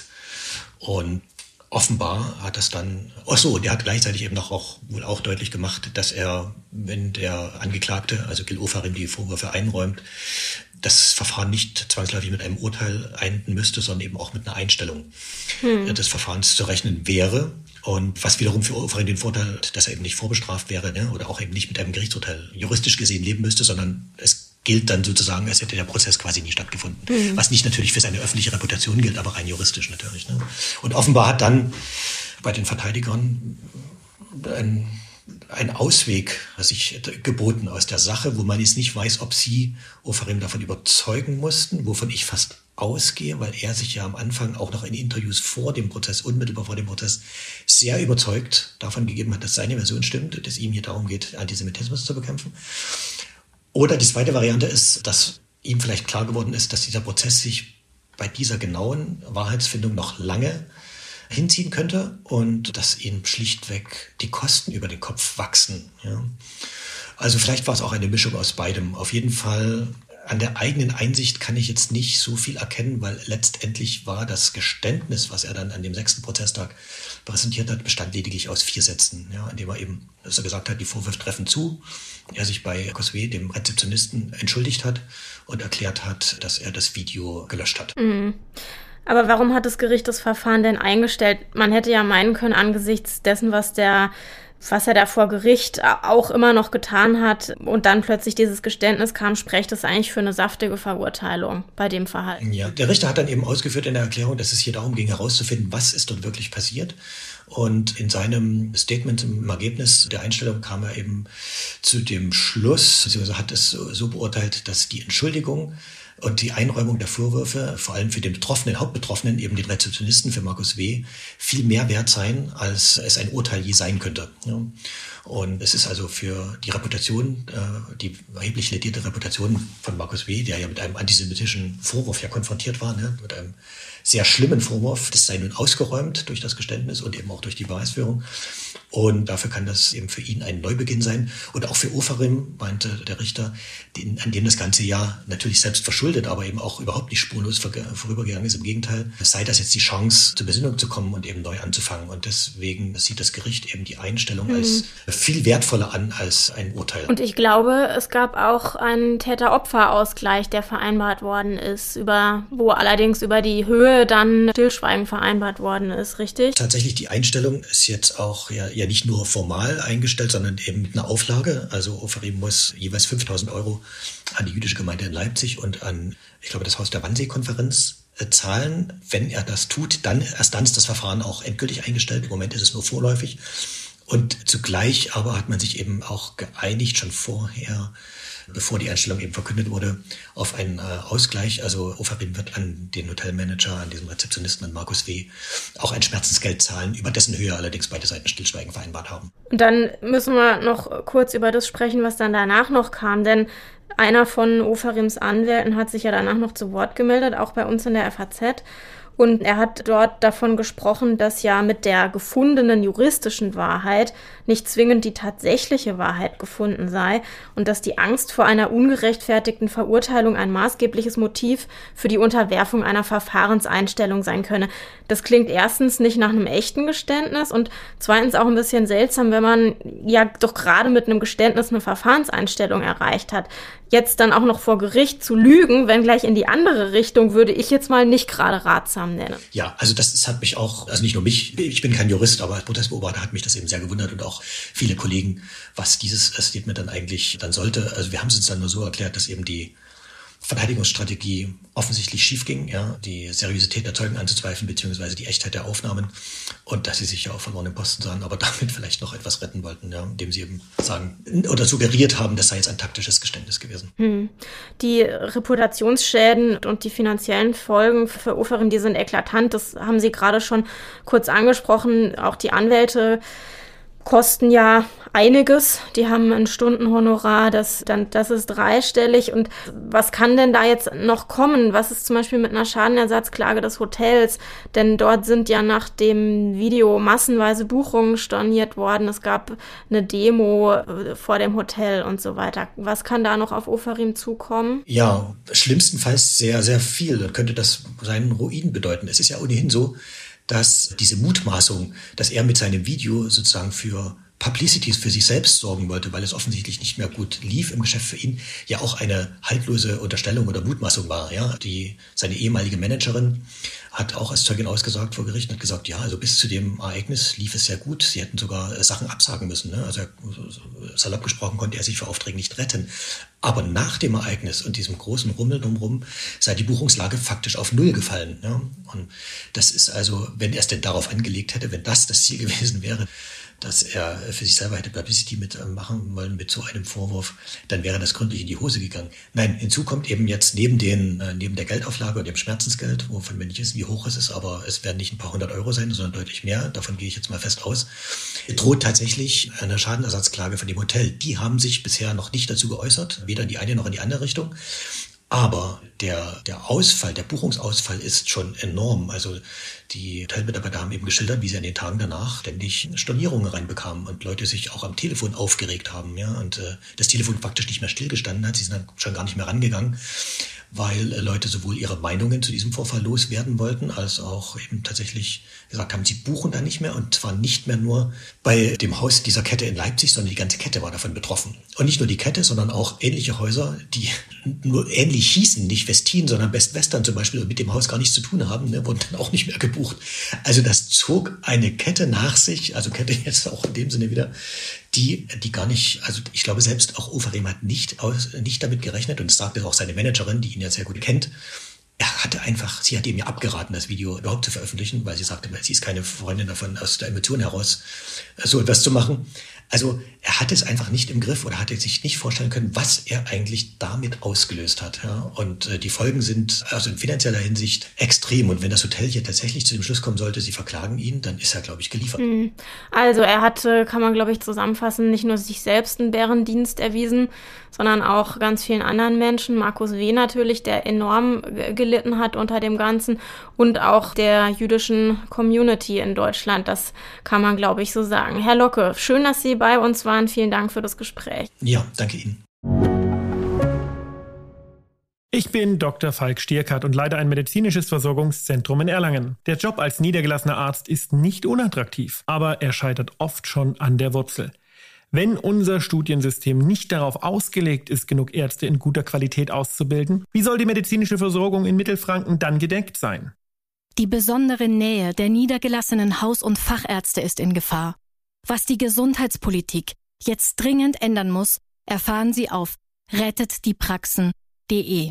Und offenbar hat das dann, ach so, der hat gleichzeitig eben noch auch, wohl auch deutlich gemacht, dass er, wenn der Angeklagte, also Gil Oferim, die Vorwürfe einräumt, das Verfahren nicht zwangsläufig mit einem Urteil enden müsste, sondern eben auch mit einer Einstellung hm. des Verfahrens zu rechnen wäre. Und was wiederum für Oferim den Vorteil hat, dass er eben nicht vorbestraft wäre, ne, oder auch eben nicht mit einem Gerichtsurteil juristisch gesehen leben müsste, sondern es gilt dann sozusagen, als hätte der Prozess quasi nie stattgefunden. Mhm. Was nicht natürlich für seine öffentliche Reputation gilt, aber rein juristisch natürlich. Ne? Und offenbar hat dann bei den Verteidigern ein, ein Ausweg sich geboten aus der Sache, wo man jetzt nicht weiß, ob sie Oferim davon überzeugen mussten, wovon ich fast ausgehe, weil er sich ja am Anfang auch noch in Interviews vor dem Prozess, unmittelbar vor dem Prozess, sehr überzeugt davon gegeben hat, dass seine Version stimmt, dass ihm hier darum geht, Antisemitismus zu bekämpfen. Oder die zweite Variante ist, dass ihm vielleicht klar geworden ist, dass dieser Prozess sich bei dieser genauen Wahrheitsfindung noch lange hinziehen könnte und dass ihm schlichtweg die Kosten über den Kopf wachsen. Ja. Also vielleicht war es auch eine Mischung aus beidem. Auf jeden Fall an der eigenen Einsicht kann ich jetzt nicht so viel erkennen, weil letztendlich war das Geständnis, was er dann an dem sechsten Prozesstag präsentiert hat, bestand lediglich aus vier Sätzen, ja, indem er eben, dass er gesagt hat, die Vorwürfe treffen zu, er sich bei Cosway, dem Rezeptionisten, entschuldigt hat und erklärt hat, dass er das Video gelöscht hat. Mhm. Aber warum hat das Gericht das Verfahren denn eingestellt? Man hätte ja meinen können, angesichts dessen, was der was er da vor Gericht auch immer noch getan hat und dann plötzlich dieses Geständnis kam, spricht das eigentlich für eine saftige Verurteilung bei dem Verhalten. Ja, der Richter hat dann eben ausgeführt in der Erklärung, dass es hier darum ging, herauszufinden, was ist dort wirklich passiert. Und in seinem Statement im Ergebnis der Einstellung kam er eben zu dem Schluss, beziehungsweise hat es so, so beurteilt, dass die Entschuldigung und die Einräumung der Vorwürfe, vor allem für den Betroffenen, Hauptbetroffenen, eben den Rezeptionisten, für Markus W., viel mehr wert sein, als es ein Urteil je sein könnte. Ja. Und es ist also für die Reputation, äh, die erheblich ledierte Reputation von Markus W., der ja mit einem antisemitischen Vorwurf ja konfrontiert war, ne, mit einem sehr schlimmen Vorwurf, das sei nun ausgeräumt durch das Geständnis und eben auch durch die Beweisführung. Und dafür kann das eben für ihn ein Neubeginn sein. Und auch für Ofarim, meinte der Richter, den, an dem das ganze Jahr natürlich selbst verschuldet, aber eben auch überhaupt nicht spurlos vor, vorübergegangen ist. Im Gegenteil, es sei das jetzt die Chance, zur Besinnung zu kommen und eben neu anzufangen. Und deswegen sieht das Gericht eben die Einstellung mhm. als viel wertvoller an als ein Urteil. Und ich glaube, es gab auch einen Täter-Opfer-Ausgleich, der vereinbart worden ist, über, wo allerdings über die Höhe dann Stillschweigen vereinbart worden ist, richtig? Tatsächlich, die Einstellung ist jetzt auch ja, ja nicht nur formal eingestellt, sondern eben mit einer Auflage. Also Ofarim muss jeweils fünftausend Euro an die jüdische Gemeinde in Leipzig und an, ich glaube, das Haus der Wannsee-Konferenz äh, zahlen. Wenn er das tut, dann erst dann ist das Verfahren auch endgültig eingestellt. Im Moment ist es nur vorläufig. Und zugleich aber hat man sich eben auch geeinigt, schon vorher, bevor die Einstellung eben verkündet wurde, auf einen äh, Ausgleich. Also Ofarim wird an den Hotelmanager, an diesem Rezeptionisten, an Markus W. auch ein Schmerzensgeld zahlen, über dessen Höhe allerdings beide Seiten Stillschweigen vereinbart haben. Und dann müssen wir noch kurz über das sprechen, was dann danach noch kam, denn einer von Ofarims Anwälten hat sich ja danach noch zu Wort gemeldet, auch bei uns in der F A Z. Und er hat dort davon gesprochen, dass ja mit der gefundenen juristischen Wahrheit nicht zwingend die tatsächliche Wahrheit gefunden sei und dass die Angst vor einer ungerechtfertigten Verurteilung ein maßgebliches Motiv für die Unterwerfung einer Verfahrenseinstellung sein könne. Das klingt erstens nicht nach einem echten Geständnis und zweitens auch ein bisschen seltsam, wenn man ja doch gerade mit einem Geständnis eine Verfahrenseinstellung erreicht hat. Jetzt dann auch noch vor Gericht zu lügen, wenn gleich in die andere Richtung, würde ich jetzt mal nicht gerade ratsam nennen. Ja, also das, das hat mich auch, also nicht nur mich, ich bin kein Jurist, aber als Prozessbeobachter hat mich das eben sehr gewundert und auch viele Kollegen, was dieses Statement dann eigentlich dann sollte. Also wir haben es uns dann nur so erklärt, dass eben die Verteidigungsstrategie offensichtlich schief ging, ja, die Seriosität der Zeugen anzuzweifeln, beziehungsweise die Echtheit der Aufnahmen und dass sie sich ja auch verloren im Posten sahen, aber damit vielleicht noch etwas retten wollten, ja, indem sie eben sagen oder suggeriert haben, das sei jetzt ein taktisches Geständnis gewesen. Hm. Die Reputationsschäden und die finanziellen Folgen für Ofarim, die sind eklatant, das haben Sie gerade schon kurz angesprochen, auch die Anwälte kosten ja einiges. Die haben ein Stundenhonorar, das dann, das ist dreistellig. Und was kann denn da jetzt noch kommen? Was ist zum Beispiel mit einer Schadenersatzklage des Hotels? Denn dort sind ja nach dem Video massenweise Buchungen storniert worden. Es gab eine Demo vor dem Hotel und so weiter. Was kann da noch auf Ofarim zukommen? Ja, schlimmstenfalls sehr, sehr viel. Dann könnte das seinen Ruin bedeuten. Es ist ja ohnehin so, dass diese Mutmaßung, dass er mit seinem Video sozusagen für Publicities für sich selbst sorgen wollte, weil es offensichtlich nicht mehr gut lief im Geschäft für ihn, ja auch eine haltlose Unterstellung oder Mutmaßung war. Ja, die seine ehemalige Managerin hat auch als Zeugin ausgesagt vor Gericht und hat gesagt, ja, also bis zu dem Ereignis lief es sehr gut. Sie hätten sogar Sachen absagen müssen. Ne? Also salopp gesprochen konnte er sich für Aufträge nicht retten. Aber nach dem Ereignis und diesem großen Rummel drumherum sei die Buchungslage faktisch auf Null gefallen. Ja? Und das ist also, wenn er es denn darauf angelegt hätte, wenn das das Ziel gewesen wäre, dass er für sich selber hätte Publicity mitmachen wollen mit so einem Vorwurf, dann wäre das gründlich in die Hose gegangen. Nein, hinzu kommt eben jetzt neben den neben der Geldauflage und dem Schmerzensgeld, wovon wir nicht wissen, wie hoch es ist, aber es werden nicht ein paar hundert Euro sein, sondern deutlich mehr, davon gehe ich jetzt mal fest aus, droht tatsächlich eine Schadenersatzklage von dem Hotel. Die haben sich bisher noch nicht dazu geäußert, weder in die eine noch in die andere Richtung. Aber der, der Ausfall, der Buchungsausfall ist schon enorm. Also die Hotelmitarbeiter haben eben geschildert, wie sie an den Tagen danach ständig Stornierungen reinbekamen und Leute sich auch am Telefon aufgeregt haben. Ja, und äh, das Telefon faktisch nicht mehr stillgestanden hat. Sie sind dann schon gar nicht mehr rangegangen, weil äh, Leute sowohl ihre Meinungen zu diesem Vorfall loswerden wollten, als auch eben tatsächlich gesagt haben, sie buchen da nicht mehr. Und zwar nicht mehr nur bei dem Haus dieser Kette in Leipzig, sondern die ganze Kette war davon betroffen. Und nicht nur die Kette, sondern auch ähnliche Häuser, die nur ähnlich hießen, nicht Westin, sondern Best Western zum Beispiel, und mit dem Haus gar nichts zu tun haben, ne, wurden dann auch nicht mehr gebucht. Also das zog eine Kette nach sich, also Kette jetzt auch in dem Sinne wieder, die, die gar nicht, also ich glaube selbst auch Overeem hat nicht, aus, nicht damit gerechnet, und das sagte auch seine Managerin, die ihn ja sehr gut kennt. Er hatte einfach, sie hat ihm ja abgeraten, das Video überhaupt zu veröffentlichen, weil sie sagte, sie ist keine Freundin davon, aus der Emotion heraus so etwas zu machen. Also er hatte es einfach nicht im Griff oder hatte sich nicht vorstellen können, was er eigentlich damit ausgelöst hat. Ja? Und äh, die Folgen sind also in finanzieller Hinsicht extrem. Und wenn das Hotel hier tatsächlich zu dem Schluss kommen sollte, sie verklagen ihn, dann ist er, glaube ich, geliefert. Also er hatte, kann man, glaube ich, zusammenfassen, nicht nur sich selbst einen Bärendienst erwiesen, sondern auch ganz vielen anderen Menschen. Markus W. natürlich, der enorm gelitten hat unter dem Ganzen, und auch der jüdischen Community in Deutschland. Das kann man, glaube ich, so sagen. Herr Locke, schön, dass Sie bei uns waren. Vielen Dank für das Gespräch. Ja, danke Ihnen. Ich bin Doktor Falk Stierkart und leite ein medizinisches Versorgungszentrum in Erlangen. Der Job als niedergelassener Arzt ist nicht unattraktiv, aber er scheitert oft schon an der Wurzel. Wenn unser Studiensystem nicht darauf ausgelegt ist, genug Ärzte in guter Qualität auszubilden, wie soll die medizinische Versorgung in Mittelfranken dann gedeckt sein? Die besondere Nähe der niedergelassenen Haus- und Fachärzte ist in Gefahr. Was die Gesundheitspolitik jetzt dringend ändern muss, erfahren Sie auf rettet die praxen punkt de.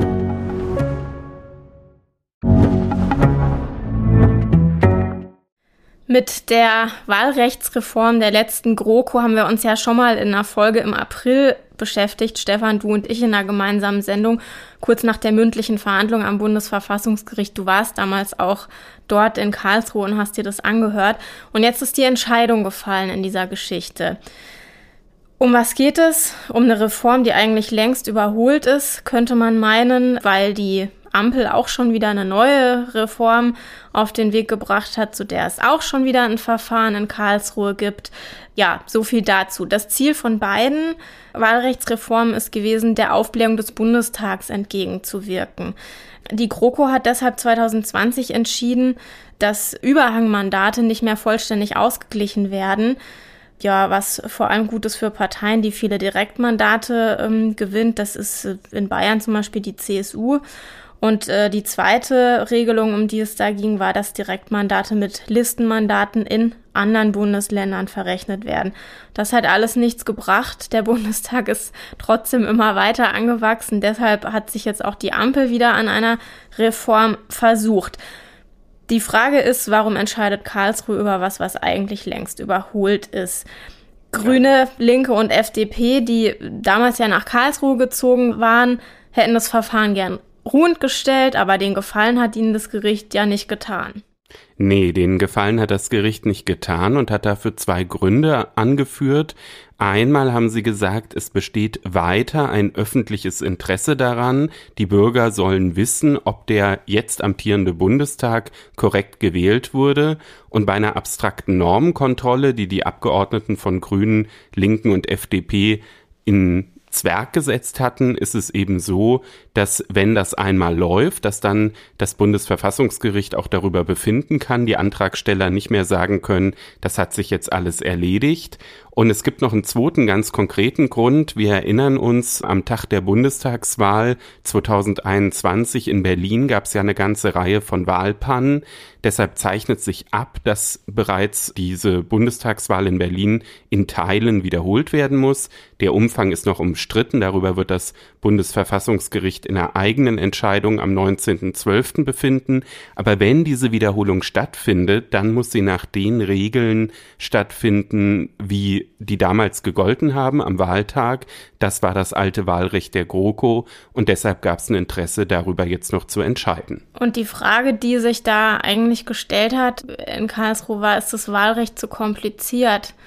Mit der Wahlrechtsreform der letzten GroKo haben wir uns ja schon mal in einer Folge im April beschäftigt, Stefan, du und ich, in einer gemeinsamen Sendung, kurz nach der mündlichen Verhandlung am Bundesverfassungsgericht. Du warst damals auch dort in Karlsruhe und hast dir das angehört. Und jetzt ist die Entscheidung gefallen in dieser Geschichte. Um was geht es? Um eine Reform, die eigentlich längst überholt ist, könnte man meinen, weil die Ampel auch schon wieder eine neue Reform auf den Weg gebracht hat, zu der es auch schon wieder ein Verfahren in Karlsruhe gibt. Ja, so viel dazu. Das Ziel von beiden Wahlrechtsreformen ist gewesen, der Aufblähung des Bundestags entgegenzuwirken. Die GroKo hat deshalb zwanzig zwanzig entschieden, dass Überhangmandate nicht mehr vollständig ausgeglichen werden. Ja, was vor allem gut ist für Parteien, die viele Direktmandate ähm, gewinnt. Das ist in Bayern zum Beispiel die C S U. Und äh, die zweite Regelung, um die es da ging, war, dass Direktmandate mit Listenmandaten in anderen Bundesländern verrechnet werden. Das hat alles nichts gebracht. Der Bundestag ist trotzdem immer weiter angewachsen. Deshalb hat sich jetzt auch die Ampel wieder an einer Reform versucht. Die Frage ist, warum entscheidet Karlsruhe über was, was eigentlich längst überholt ist? Grüne, Linke und F D P, die damals ja nach Karlsruhe gezogen waren, hätten das Verfahren gern ruhend gestellt, aber den Gefallen hat ihnen das Gericht ja nicht getan. Nee, den Gefallen hat das Gericht nicht getan und hat dafür zwei Gründe angeführt. Einmal haben sie gesagt, es besteht weiter ein öffentliches Interesse daran. Die Bürger sollen wissen, ob der jetzt amtierende Bundestag korrekt gewählt wurde. Und bei einer abstrakten Normenkontrolle, die die Abgeordneten von Grünen, Linken und F D P in Zwerg gesetzt hatten, ist es eben so, dass wenn das einmal läuft, dass dann das Bundesverfassungsgericht auch darüber befinden kann, die Antragsteller nicht mehr sagen können, das hat sich jetzt alles erledigt. Und es gibt noch einen zweiten ganz konkreten Grund. Wir erinnern uns, am Tag der Bundestagswahl zwanzig einundzwanzig in Berlin gab es ja eine ganze Reihe von Wahlpannen. Deshalb zeichnet sich ab, dass bereits diese Bundestagswahl in Berlin in Teilen wiederholt werden muss. Der Umfang ist noch umstritten. Darüber wird das Bundesverfassungsgericht in einer eigenen Entscheidung am neunzehnten zwölften befinden. Aber wenn diese Wiederholung stattfindet, dann muss sie nach den Regeln stattfinden, wie die damals gegolten haben am Wahltag. Das war das alte Wahlrecht der GroKo und deshalb gab es ein Interesse, darüber jetzt noch zu entscheiden. Und die Frage, die sich da eigentlich gestellt hat in Karlsruhe, war, ist das Wahlrecht zu kompliziert?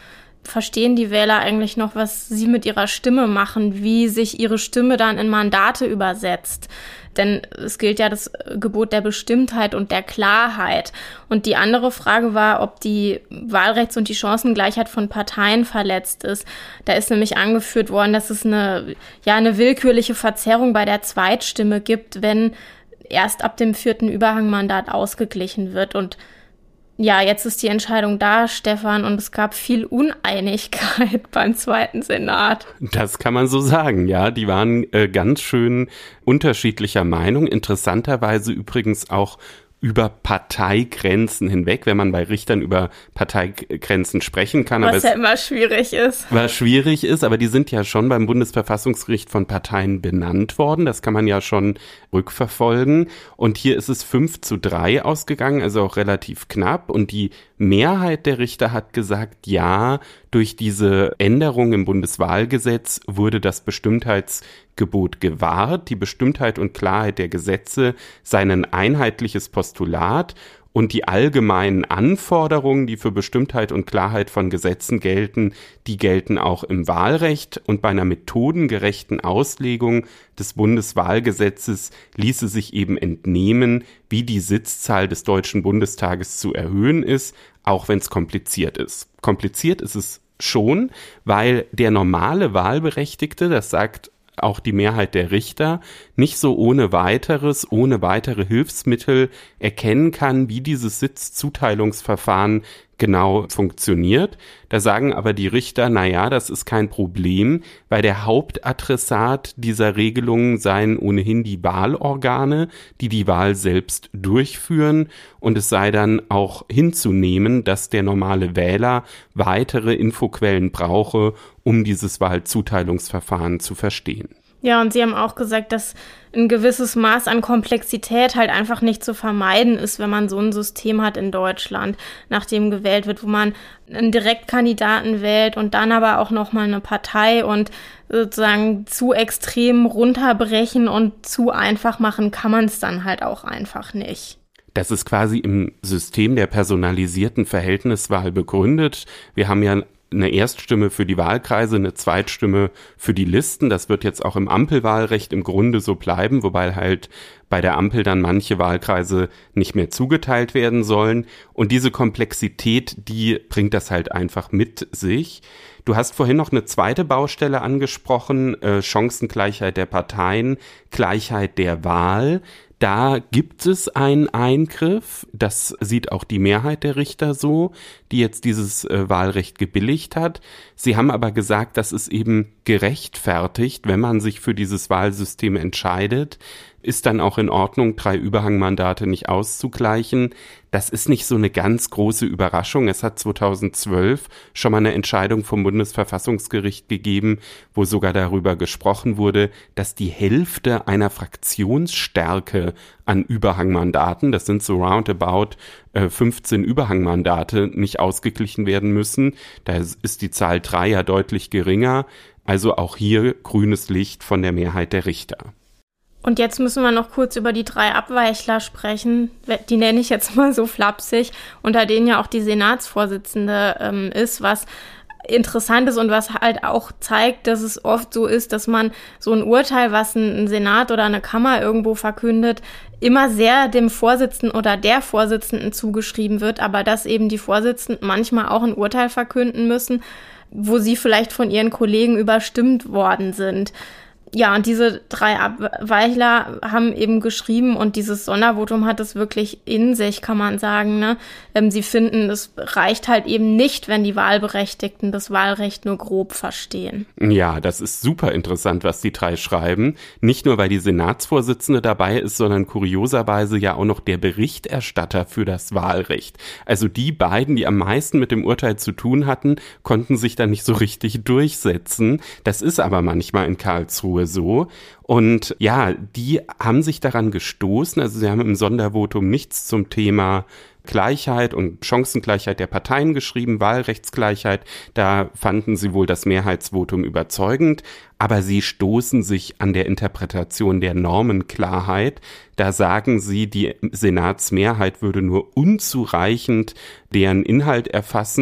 verstehen die Wähler eigentlich noch, was sie mit ihrer Stimme machen, wie sich ihre Stimme dann in Mandate übersetzt. Denn es gilt ja das Gebot der Bestimmtheit und der Klarheit. Und die andere Frage war, ob die Wahlrechts- und die Chancengleichheit von Parteien verletzt ist. Da ist nämlich angeführt worden, dass es eine, ja, eine willkürliche Verzerrung bei der Zweitstimme gibt, wenn erst ab dem vierten Überhangmandat ausgeglichen wird. Und ja, jetzt ist die Entscheidung da, Stefan, und es gab viel Uneinigkeit beim zweiten Senat. Das kann man so sagen, ja. Die waren äh, ganz schön unterschiedlicher Meinung. Interessanterweise übrigens auch über Parteigrenzen hinweg, wenn man bei Richtern über Parteigrenzen sprechen kann. Was aber ja immer schwierig ist. Was schwierig ist, aber die sind ja schon beim Bundesverfassungsgericht von Parteien benannt worden. Das kann man ja schon rückverfolgen. Und hier ist es fünf zu drei ausgegangen, also auch relativ knapp. Und die Mehrheit der Richter hat gesagt, ja, durch diese Änderung im Bundeswahlgesetz wurde das Bestimmtheitsgebot gewahrt. Die Bestimmtheit und Klarheit der Gesetze seien ein einheitliches Postulat und die allgemeinen Anforderungen, die für Bestimmtheit und Klarheit von Gesetzen gelten, die gelten auch im Wahlrecht. Und bei einer methodengerechten Auslegung des Bundeswahlgesetzes ließe sich eben entnehmen, wie die Sitzzahl des Deutschen Bundestages zu erhöhen ist, auch wenn es kompliziert ist. Kompliziert ist es schon, weil der normale Wahlberechtigte, das sagt auch die Mehrheit der Richter, nicht so ohne weiteres, ohne weitere Hilfsmittel erkennen kann, wie dieses Sitzzuteilungsverfahren genau funktioniert. Da sagen aber die Richter, na ja, das ist kein Problem, weil der Hauptadressat dieser Regelungen seien ohnehin die Wahlorgane, die die Wahl selbst durchführen, und es sei dann auch hinzunehmen, dass der normale Wähler weitere Infoquellen brauche, um dieses Wahlzuteilungsverfahren zu verstehen. Ja, und Sie haben auch gesagt, dass ein gewisses Maß an Komplexität halt einfach nicht zu vermeiden ist, wenn man so ein System hat in Deutschland, nach dem gewählt wird, wo man einen Direktkandidaten wählt und dann aber auch nochmal eine Partei, und sozusagen zu extrem runterbrechen und zu einfach machen kann man es dann halt auch einfach nicht. Das ist quasi im System der personalisierten Verhältniswahl begründet. Wir haben ja eine Erststimme für die Wahlkreise, eine Zweitstimme für die Listen. Das wird jetzt auch im Ampelwahlrecht im Grunde so bleiben, wobei halt bei der Ampel dann manche Wahlkreise nicht mehr zugeteilt werden sollen. Und diese Komplexität, die bringt das halt einfach mit sich. Du hast vorhin noch eine zweite Baustelle angesprochen, äh, Chancengleichheit der Parteien, Gleichheit der Wahl. Da gibt es einen Eingriff, das sieht auch die Mehrheit der Richter so, die jetzt dieses äh, Wahlrecht gebilligt hat. Sie haben aber gesagt, das ist eben gerechtfertigt, wenn man sich für dieses Wahlsystem entscheidet, ist dann auch in Ordnung, drei Überhangmandate nicht auszugleichen. Das ist nicht so eine ganz große Überraschung. Es hat zweitausendzwölf schon mal eine Entscheidung vom Bundesverfassungsgericht gegeben, wo sogar darüber gesprochen wurde, dass die Hälfte einer Fraktionsstärke an Überhangmandaten, das sind so roundabout äh, fünfzehn Überhangmandate, nicht ausgeglichen werden müssen. Da ist die Zahl drei ja deutlich geringer. Also auch hier grünes Licht von der Mehrheit der Richter. Und jetzt müssen wir noch kurz über die drei Abweichler sprechen. Die nenne ich jetzt mal so flapsig, unter denen ja auch die Senatsvorsitzende ähm, ist, was interessant ist und was halt auch zeigt, dass es oft so ist, dass man so ein Urteil, was ein Senat oder eine Kammer irgendwo verkündet, immer sehr dem Vorsitzenden oder der Vorsitzenden zugeschrieben wird, aber dass eben die Vorsitzenden manchmal auch ein Urteil verkünden müssen, wo sie vielleicht von ihren Kollegen überstimmt worden sind. Ja, und diese drei Abweichler haben eben geschrieben, und dieses Sondervotum hat es wirklich in sich, kann man sagen, ne? Ähm, sie finden, es reicht halt eben nicht, wenn die Wahlberechtigten das Wahlrecht nur grob verstehen. Ja, das ist super interessant, was die drei schreiben. Nicht nur, weil die Senatsvorsitzende dabei ist, sondern kurioserweise ja auch noch der Berichterstatter für das Wahlrecht. Also die beiden, die am meisten mit dem Urteil zu tun hatten, konnten sich dann nicht so richtig durchsetzen. Das ist aber manchmal in Karlsruhe so. Und ja, die haben sich daran gestoßen, also sie haben im Sondervotum nichts zum Thema Gleichheit und Chancengleichheit der Parteien geschrieben, Wahlrechtsgleichheit, da fanden sie wohl das Mehrheitsvotum überzeugend, aber sie stoßen sich an der Interpretation der Normenklarheit. Da sagen sie, die Senatsmehrheit würde nur unzureichend deren Inhalt erfassen,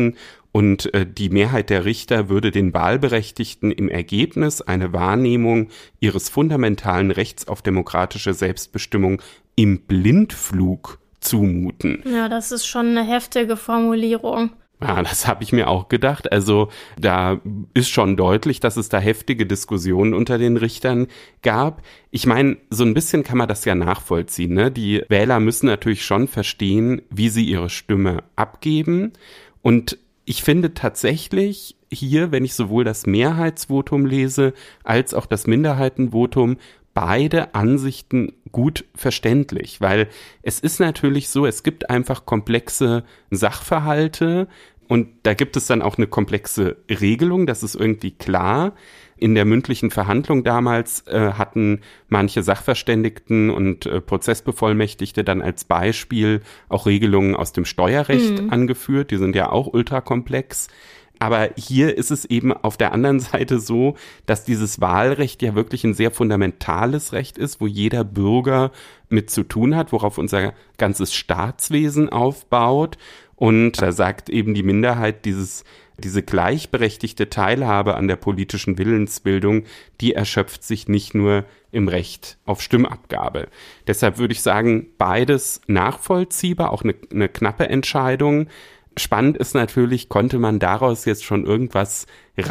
Und äh, die Mehrheit der Richter würde den Wahlberechtigten im Ergebnis eine Wahrnehmung ihres fundamentalen Rechts auf demokratische Selbstbestimmung im Blindflug zumuten. Ja, das ist schon eine heftige Formulierung. Ja, das habe ich mir auch gedacht. Also da ist schon deutlich, dass es da heftige Diskussionen unter den Richtern gab. Ich meine, so ein bisschen kann man das ja nachvollziehen, ne? Die Wähler müssen natürlich schon verstehen, wie sie ihre Stimme abgeben. Und ich finde tatsächlich hier, wenn ich sowohl das Mehrheitsvotum lese, als auch das Minderheitenvotum, beide Ansichten gut verständlich, weil es ist natürlich so, es gibt einfach komplexe Sachverhalte und da gibt es dann auch eine komplexe Regelung, das ist irgendwie klar. In der mündlichen Verhandlung damals äh, hatten manche Sachverständigten und äh, Prozessbevollmächtigte dann als Beispiel auch Regelungen aus dem Steuerrecht mhm. angeführt, die sind ja auch ultrakomplex. Aber hier ist es eben auf der anderen Seite so, dass dieses Wahlrecht ja wirklich ein sehr fundamentales Recht ist, wo jeder Bürger mit zu tun hat, worauf unser ganzes Staatswesen aufbaut. Und da sagt eben die Minderheit, dieses, diese gleichberechtigte Teilhabe an der politischen Willensbildung, die erschöpft sich nicht nur im Recht auf Stimmabgabe. Deshalb würde ich sagen, beides nachvollziehbar, auch eine, eine knappe Entscheidung. Spannend ist natürlich, konnte man daraus jetzt schon irgendwas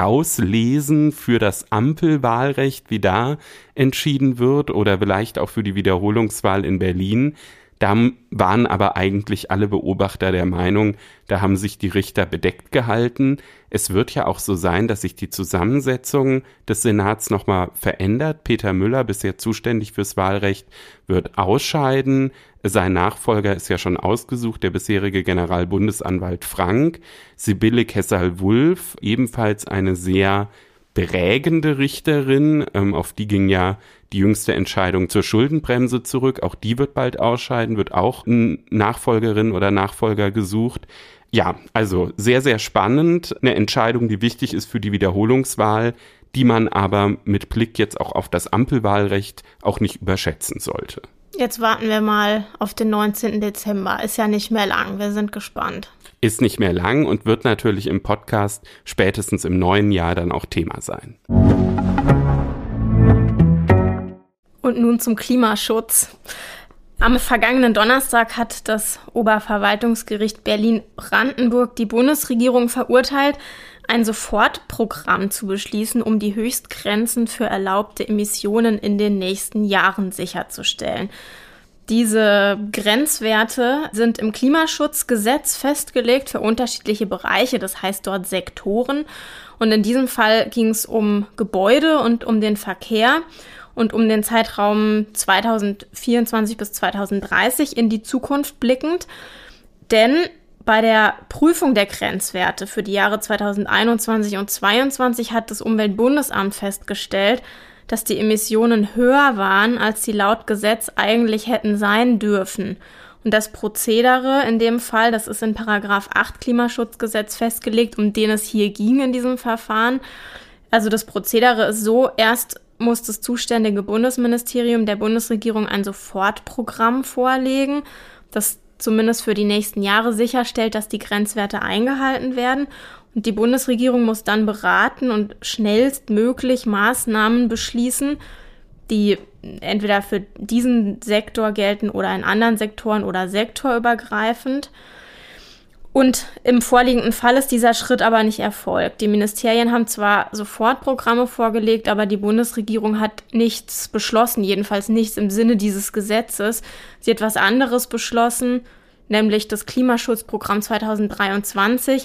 rauslesen für das Ampelwahlrecht, wie da entschieden wird oder vielleicht auch für die Wiederholungswahl in Berlin. Da waren aber eigentlich alle Beobachter der Meinung, da haben sich die Richter bedeckt gehalten. Es wird ja auch so sein, dass sich die Zusammensetzung des Senats nochmal verändert. Peter Müller, bisher zuständig fürs Wahlrecht, wird ausscheiden. Sein Nachfolger ist ja schon ausgesucht, der bisherige Generalbundesanwalt Frank. Sibylle Kessel-Wulff, ebenfalls eine sehr prägende Richterin, ähm, auf die ging ja die jüngste Entscheidung zur Schuldenbremse zurück. Auch die wird bald ausscheiden, wird auch eine Nachfolgerin oder Nachfolger gesucht. Ja, also sehr, sehr spannend. Eine Entscheidung, die wichtig ist für die Wiederholungswahl, die man aber mit Blick jetzt auch auf das Ampelwahlrecht auch nicht überschätzen sollte. Jetzt warten wir mal auf den neunzehnten Dezember. Ist ja nicht mehr lang. Wir sind gespannt. Ist nicht mehr lang und wird natürlich im Podcast spätestens im neuen Jahr dann auch Thema sein. Und nun zum Klimaschutz. Am vergangenen Donnerstag hat das Oberverwaltungsgericht Berlin-Brandenburg die Bundesregierung verurteilt, ein Sofortprogramm zu beschließen, um die Höchstgrenzen für erlaubte Emissionen in den nächsten Jahren sicherzustellen. Diese Grenzwerte sind im Klimaschutzgesetz festgelegt für unterschiedliche Bereiche, das heißt dort Sektoren. Und in diesem Fall ging es um Gebäude und um den Verkehr und um den Zeitraum zweitausendvierundzwanzig bis zweitausenddreißig in die Zukunft blickend. Denn bei der Prüfung der Grenzwerte für die Jahre zweitausendeinundzwanzig und zweitausendzweiundzwanzig hat das Umweltbundesamt festgestellt, dass die Emissionen höher waren, als sie laut Gesetz eigentlich hätten sein dürfen. Und das Prozedere in dem Fall, das ist in Paragraph acht Klimaschutzgesetz festgelegt, um den es hier ging in diesem Verfahren. Also das Prozedere ist so, erst muss das zuständige Bundesministerium der Bundesregierung ein Sofortprogramm vorlegen, das zumindest für die nächsten Jahre sicherstellt, dass die Grenzwerte eingehalten werden. Und die Bundesregierung muss dann beraten und schnellstmöglich Maßnahmen beschließen, die entweder für diesen Sektor gelten oder in anderen Sektoren oder sektorübergreifend. Und im vorliegenden Fall ist dieser Schritt aber nicht erfolgt. Die Ministerien haben zwar Sofortprogramme vorgelegt, aber die Bundesregierung hat nichts beschlossen, jedenfalls nichts im Sinne dieses Gesetzes. Sie hat was anderes beschlossen, nämlich das Klimaschutzprogramm zweitausenddreiundzwanzig.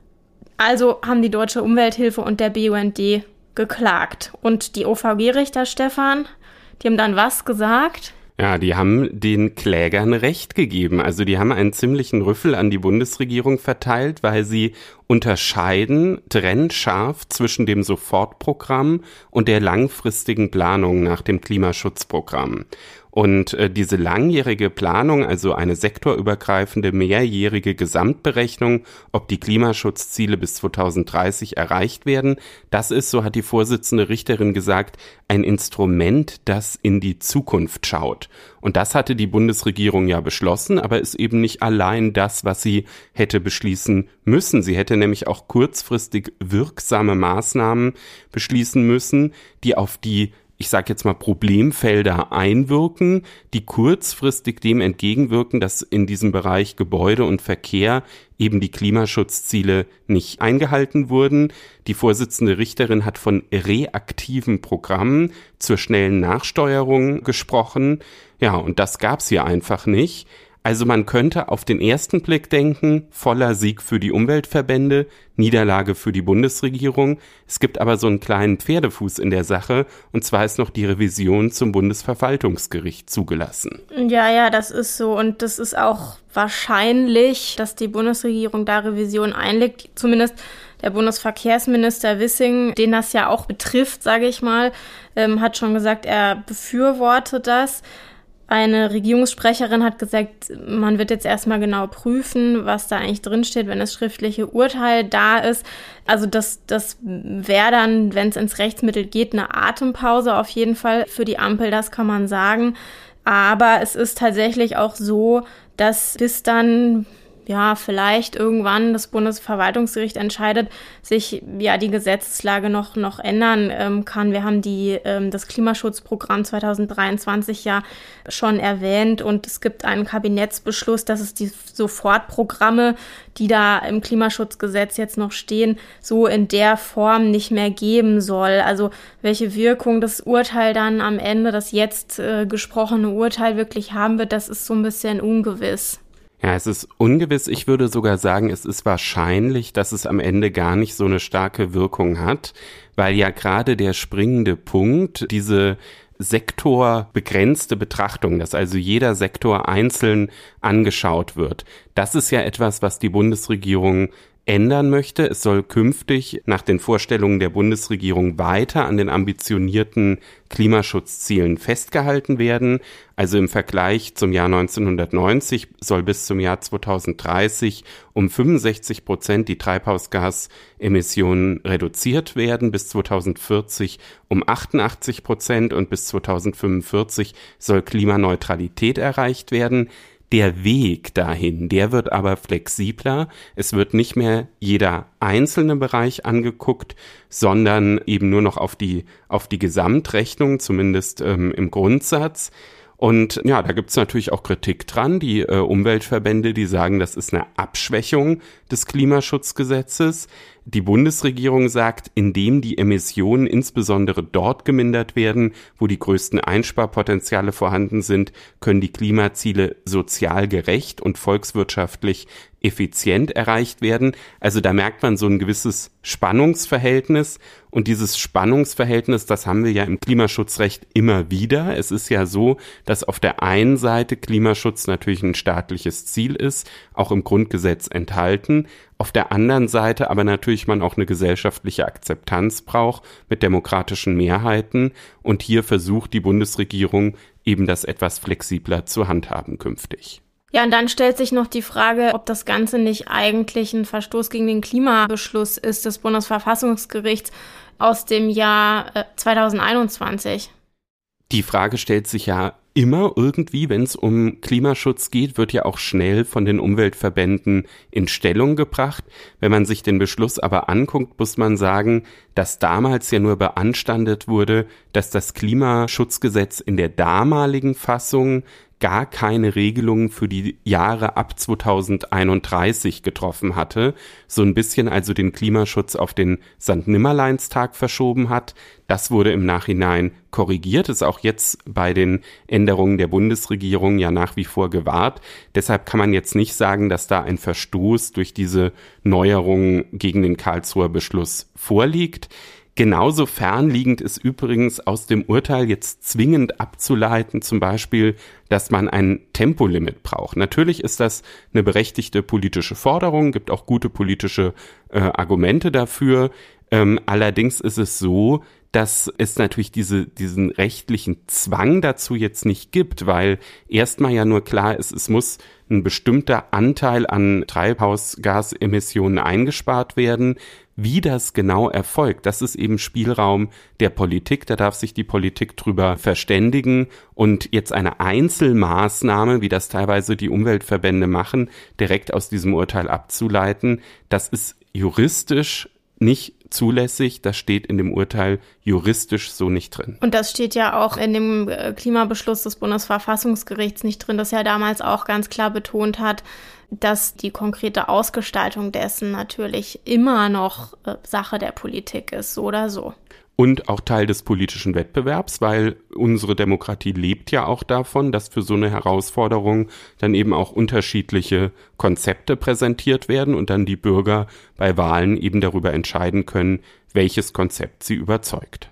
Also haben die Deutsche Umwelthilfe und der B U N D geklagt. Und die O V G-Richter, Stefan, die haben dann was gesagt? Ja, die haben den Klägern Recht gegeben. Also die haben einen ziemlichen Rüffel an die Bundesregierung verteilt, weil sie unterscheiden trennscharf zwischen dem Sofortprogramm und der langfristigen Planung nach dem Klimaschutzprogramm. Und äh, diese langjährige Planung, also eine sektorübergreifende, mehrjährige Gesamtberechnung, ob die Klimaschutzziele bis zweitausenddreißig erreicht werden, das ist, so hat die Vorsitzende Richterin gesagt, ein Instrument, das in die Zukunft schaut. Und das hatte die Bundesregierung ja beschlossen, aber ist eben nicht allein das, was sie hätte beschließen müssen. Sie hätte nämlich auch kurzfristig wirksame Maßnahmen beschließen müssen, die auf die, ich sage jetzt mal, Problemfelder einwirken, die kurzfristig dem entgegenwirken, dass in diesem Bereich Gebäude und Verkehr eben die Klimaschutzziele nicht eingehalten wurden. Die Vorsitzende Richterin hat von reaktiven Programmen zur schnellen Nachsteuerung gesprochen. Ja, und das gab's hier einfach nicht. Also man könnte auf den ersten Blick denken, voller Sieg für die Umweltverbände, Niederlage für die Bundesregierung. Es gibt aber so einen kleinen Pferdefuß in der Sache, und zwar ist noch die Revision zum Bundesverwaltungsgericht zugelassen. Ja, ja, das ist so, und das ist auch wahrscheinlich, dass die Bundesregierung da Revision einlegt, zumindest der Bundesverkehrsminister Wissing, den das ja auch betrifft, sage ich mal, ähm, hat schon gesagt, er befürwortet das. Eine Regierungssprecherin hat gesagt, man wird jetzt erstmal genau prüfen, was da eigentlich drinsteht, wenn das schriftliche Urteil da ist. Also das, das wäre dann, wenn es ins Rechtsmittel geht, eine Atempause auf jeden Fall für die Ampel, das kann man sagen. Aber es ist tatsächlich auch so, dass bis dann ja, vielleicht irgendwann das Bundesverwaltungsgericht entscheidet, sich ja die Gesetzeslage noch noch ändern ähm, kann. Wir haben die ähm, das Klimaschutzprogramm zweitausenddreiundzwanzig ja schon erwähnt, und es gibt einen Kabinettsbeschluss, dass es die Sofortprogramme, die da im Klimaschutzgesetz jetzt noch stehen, so in der Form nicht mehr geben soll. Also welche Wirkung das Urteil dann am Ende, das jetzt äh, gesprochene Urteil wirklich haben wird, das ist so ein bisschen ungewiss. Ja, es ist ungewiss. Ich würde sogar sagen, es ist wahrscheinlich, dass es am Ende gar nicht so eine starke Wirkung hat, weil ja gerade der springende Punkt, diese sektorbegrenzte Betrachtung, dass also jeder Sektor einzeln angeschaut wird, das ist ja etwas, was die Bundesregierung ändern möchte. Es soll künftig nach den Vorstellungen der Bundesregierung weiter an den ambitionierten Klimaschutzzielen festgehalten werden. Also im Vergleich zum Jahr neunzehnhundertneunzig soll bis zum Jahr zweitausenddreißig um fünfundsechzig Prozent die Treibhausgasemissionen reduziert werden, bis zweitausendvierzig um achtundachtzig Prozent und bis zweitausendfünfundvierzig soll Klimaneutralität erreicht werden. Der Weg dahin, der wird aber flexibler. Es wird nicht mehr jeder einzelne Bereich angeguckt, sondern eben nur noch auf die, auf die Gesamtrechnung, zumindest ähm, im Grundsatz. Und ja, da gibt's natürlich auch Kritik dran. Die äh, Umweltverbände, die sagen, das ist eine Abschwächung des Klimaschutzgesetzes. Die Bundesregierung sagt, indem die Emissionen insbesondere dort gemindert werden, wo die größten Einsparpotenziale vorhanden sind, können die Klimaziele sozial gerecht und volkswirtschaftlich effizient erreicht werden. Also da merkt man so ein gewisses Spannungsverhältnis, und dieses Spannungsverhältnis, das haben wir ja im Klimaschutzrecht immer wieder. Es ist ja so, dass auf der einen Seite Klimaschutz natürlich ein staatliches Ziel ist, auch im Grundgesetz enthalten. Auf der anderen Seite aber natürlich man auch eine gesellschaftliche Akzeptanz braucht mit demokratischen Mehrheiten, und hier versucht die Bundesregierung eben das etwas flexibler zu handhaben künftig. Ja, und dann stellt sich noch die Frage, ob das Ganze nicht eigentlich ein Verstoß gegen den Klimabeschluss ist des Bundesverfassungsgerichts aus dem Jahr äh, zweitausendeinundzwanzig. Die Frage stellt sich ja immer irgendwie, wenn es um Klimaschutz geht, wird ja auch schnell von den Umweltverbänden in Stellung gebracht. Wenn man sich den Beschluss aber anguckt, muss man sagen, dass damals ja nur beanstandet wurde, dass das Klimaschutzgesetz in der damaligen Fassung gar keine Regelungen für die Jahre ab zweitausendeinunddreißig getroffen hatte, so ein bisschen also den Klimaschutz auf den Sankt-Nimmerleins-Tag verschoben hat. Das wurde im Nachhinein korrigiert, ist auch jetzt bei den Änderungen der Bundesregierung ja nach wie vor gewahrt. Deshalb kann man jetzt nicht sagen, dass da ein Verstoß durch diese Neuerungen gegen den Karlsruher Beschluss vorliegt. Genauso fernliegend ist übrigens aus dem Urteil jetzt zwingend abzuleiten, zum Beispiel, dass man ein Tempolimit braucht. Natürlich ist das eine berechtigte politische Forderung, gibt auch gute politische äh, Argumente dafür. Ähm, allerdings ist es so, dass es natürlich diese, diesen rechtlichen Zwang dazu jetzt nicht gibt, weil erstmal ja nur klar ist, es muss ein bestimmter Anteil an Treibhausgasemissionen eingespart werden. Wie das genau erfolgt, das ist eben Spielraum der Politik. Da darf sich die Politik drüber verständigen. Und jetzt eine Einzelmaßnahme, wie das teilweise die Umweltverbände machen, direkt aus diesem Urteil abzuleiten, das ist juristisch nicht zulässig. Das steht in dem Urteil juristisch so nicht drin. Und das steht ja auch in dem Klimabeschluss des Bundesverfassungsgerichts nicht drin, das ja damals auch ganz klar betont hat, dass die konkrete Ausgestaltung dessen natürlich immer noch äh, Sache der Politik ist, so oder so. Und auch Teil des politischen Wettbewerbs, weil unsere Demokratie lebt ja auch davon, dass für so eine Herausforderung dann eben auch unterschiedliche Konzepte präsentiert werden und dann die Bürger bei Wahlen eben darüber entscheiden können, welches Konzept sie überzeugt.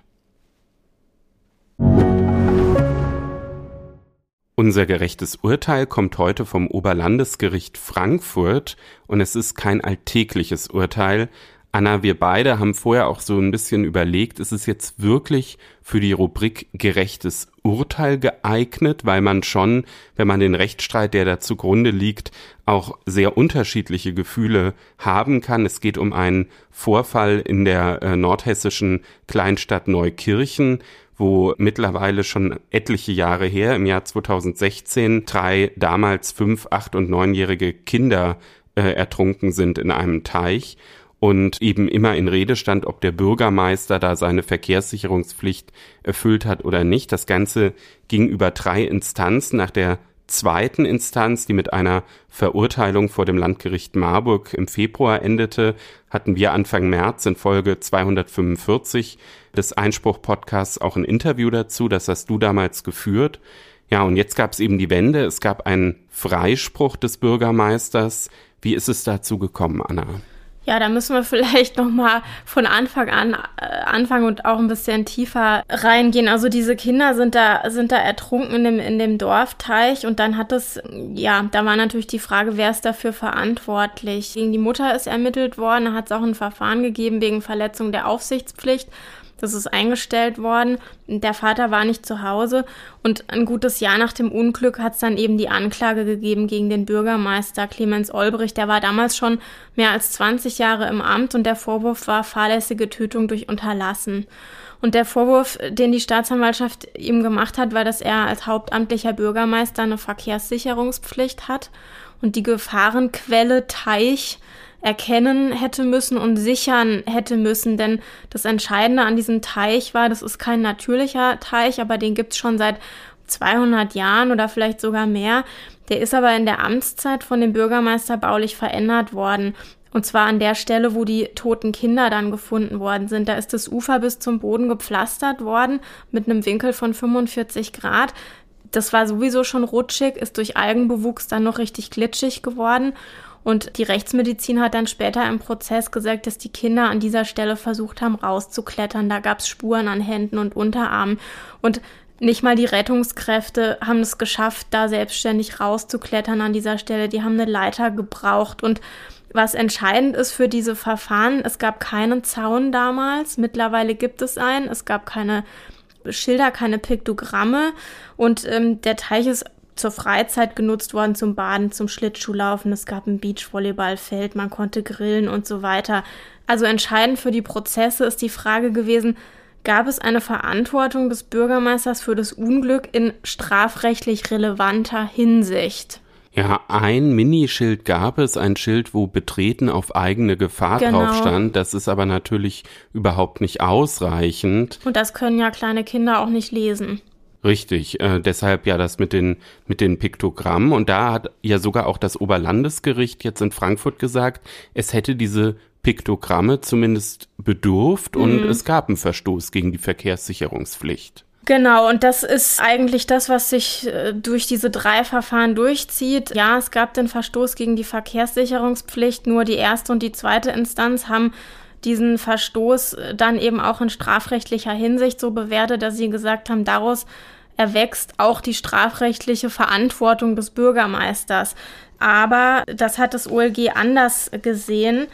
Unser gerechtes Urteil kommt heute vom Oberlandesgericht Frankfurt und es ist kein alltägliches Urteil. Anna, wir beide haben vorher auch so ein bisschen überlegt, ist es jetzt wirklich für die Rubrik gerechtes Urteil geeignet, weil man schon, wenn man den Rechtsstreit, der da zugrunde liegt, auch sehr unterschiedliche Gefühle haben kann. Es geht um einen Vorfall in der äh, nordhessischen Kleinstadt Neukirchen, wo mittlerweile schon etliche Jahre her, im Jahr zweitausendsechzehn, drei damals fünf-, acht- und neunjährige Kinder äh, ertrunken sind in einem Teich und eben immer in Rede stand, ob der Bürgermeister da seine Verkehrssicherungspflicht erfüllt hat oder nicht. Das Ganze ging über drei Instanzen. Nach der zweiten Instanz, die mit einer Verurteilung vor dem Landgericht Marburg im Februar endete, hatten wir Anfang März in Folge zweihundertfünfundvierzig des Einspruch-Podcasts auch ein Interview dazu. Das hast du damals geführt. Ja, und jetzt gab es eben die Wende. Es gab einen Freispruch des Bürgermeisters. Wie ist es dazu gekommen, Anna? Ja, da müssen wir vielleicht nochmal von Anfang an äh, anfangen und auch ein bisschen tiefer reingehen. Also diese Kinder sind da sind da ertrunken in dem, in dem Dorfteich und dann hat es, ja, da war natürlich die Frage, wer ist dafür verantwortlich? Gegen die Mutter ist ermittelt worden, da hat es auch ein Verfahren gegeben wegen Verletzung der Aufsichtspflicht. Das ist eingestellt worden. Der Vater war nicht zu Hause und ein gutes Jahr nach dem Unglück hat es dann eben die Anklage gegeben gegen den Bürgermeister Clemens Olbrich. Der war damals schon mehr als zwanzig Jahre im Amt und der Vorwurf war fahrlässige Tötung durch Unterlassen. Und der Vorwurf, den die Staatsanwaltschaft ihm gemacht hat, war, dass er als hauptamtlicher Bürgermeister eine Verkehrssicherungspflicht hat und die Gefahrenquelle Teich erkennen hätte müssen und sichern hätte müssen, denn das Entscheidende an diesem Teich war, das ist kein natürlicher Teich, aber den gibt's schon seit zweihundert Jahren oder vielleicht sogar mehr. Der ist aber in der Amtszeit von dem Bürgermeister baulich verändert worden. Und zwar an der Stelle, wo die toten Kinder dann gefunden worden sind. Da ist das Ufer bis zum Boden gepflastert worden mit einem Winkel von fünfundvierzig Grad. Das war sowieso schon rutschig, ist durch Algenbewuchs dann noch richtig glitschig geworden. Und die Rechtsmedizin hat dann später im Prozess gesagt, dass die Kinder an dieser Stelle versucht haben, rauszuklettern. Da gab es Spuren an Händen und Unterarmen. Und nicht mal die Rettungskräfte haben es geschafft, da selbstständig rauszuklettern an dieser Stelle. Die haben eine Leiter gebraucht. Und was entscheidend ist für diese Verfahren, es gab keinen Zaun damals. Mittlerweile gibt es einen. Es gab keine Schilder, keine Piktogramme. Und ähm, der Teich ist zur Freizeit genutzt worden, zum Baden, zum Schlittschuhlaufen. Es gab ein Beachvolleyballfeld, man konnte grillen und so weiter. Also entscheidend für die Prozesse ist die Frage gewesen, gab es eine Verantwortung des Bürgermeisters für das Unglück in strafrechtlich relevanter Hinsicht? Ja, ein Minischild gab es, ein Schild, wo Betreten auf eigene Gefahr genau drauf stand. Das ist aber natürlich überhaupt nicht ausreichend. Und das können ja kleine Kinder auch nicht lesen. Richtig, äh, deshalb ja das mit den mit den Piktogrammen. Und da hat ja sogar auch das Oberlandesgericht jetzt in Frankfurt gesagt, es hätte diese Piktogramme zumindest bedurft und mhm. es gab einen Verstoß gegen die Verkehrssicherungspflicht. Genau, und das ist eigentlich das, was sich äh, durch diese drei Verfahren durchzieht. Ja, es gab den Verstoß gegen die Verkehrssicherungspflicht, nur die erste und die zweite Instanz haben diesen Verstoß dann eben auch in strafrechtlicher Hinsicht so bewertet, dass sie gesagt haben, daraus erwächst auch die strafrechtliche Verantwortung des Bürgermeisters. Aber das hat das O L G anders gesehen,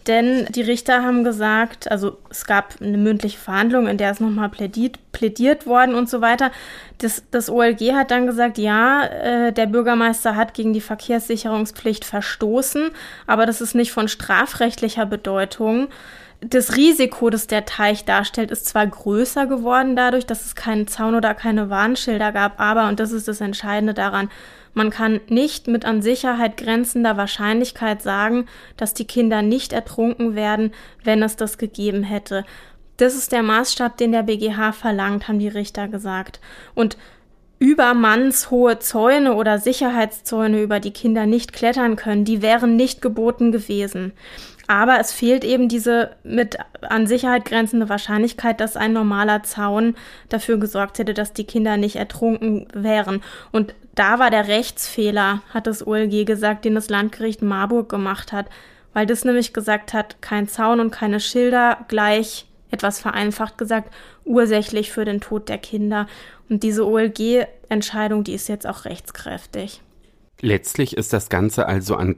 Denn die Richter haben gesagt, also es gab eine mündliche Verhandlung, in der es nochmal plädiert, plädiert worden und so weiter. Das, das O L G hat dann gesagt, ja, äh, der Bürgermeister hat gegen die Verkehrssicherungspflicht verstoßen, aber das ist nicht von strafrechtlicher Bedeutung. Das Risiko, das der Teich darstellt, ist zwar größer geworden dadurch, dass es keinen Zaun oder keine Warnschilder gab, aber, und das ist das Entscheidende daran, man kann nicht mit an Sicherheit grenzender Wahrscheinlichkeit sagen, dass die Kinder nicht ertrunken werden, wenn es das gegeben hätte. Das ist der Maßstab, den der B G H verlangt, haben die Richter gesagt. Und übermannshohe Zäune oder Sicherheitszäune, über die Kinder nicht klettern können, die wären nicht geboten gewesen. Aber es fehlt eben diese mit an Sicherheit grenzende Wahrscheinlichkeit, dass ein normaler Zaun dafür gesorgt hätte, dass die Kinder nicht ertrunken wären. Und da war der Rechtsfehler, hat das O L G gesagt, den das Landgericht Marburg gemacht hat, weil das nämlich gesagt hat, kein Zaun und keine Schilder gleich, etwas vereinfacht gesagt, ursächlich für den Tod der Kinder. Und diese O L G-Entscheidung, die ist jetzt auch rechtskräftig. Letztlich ist das Ganze also an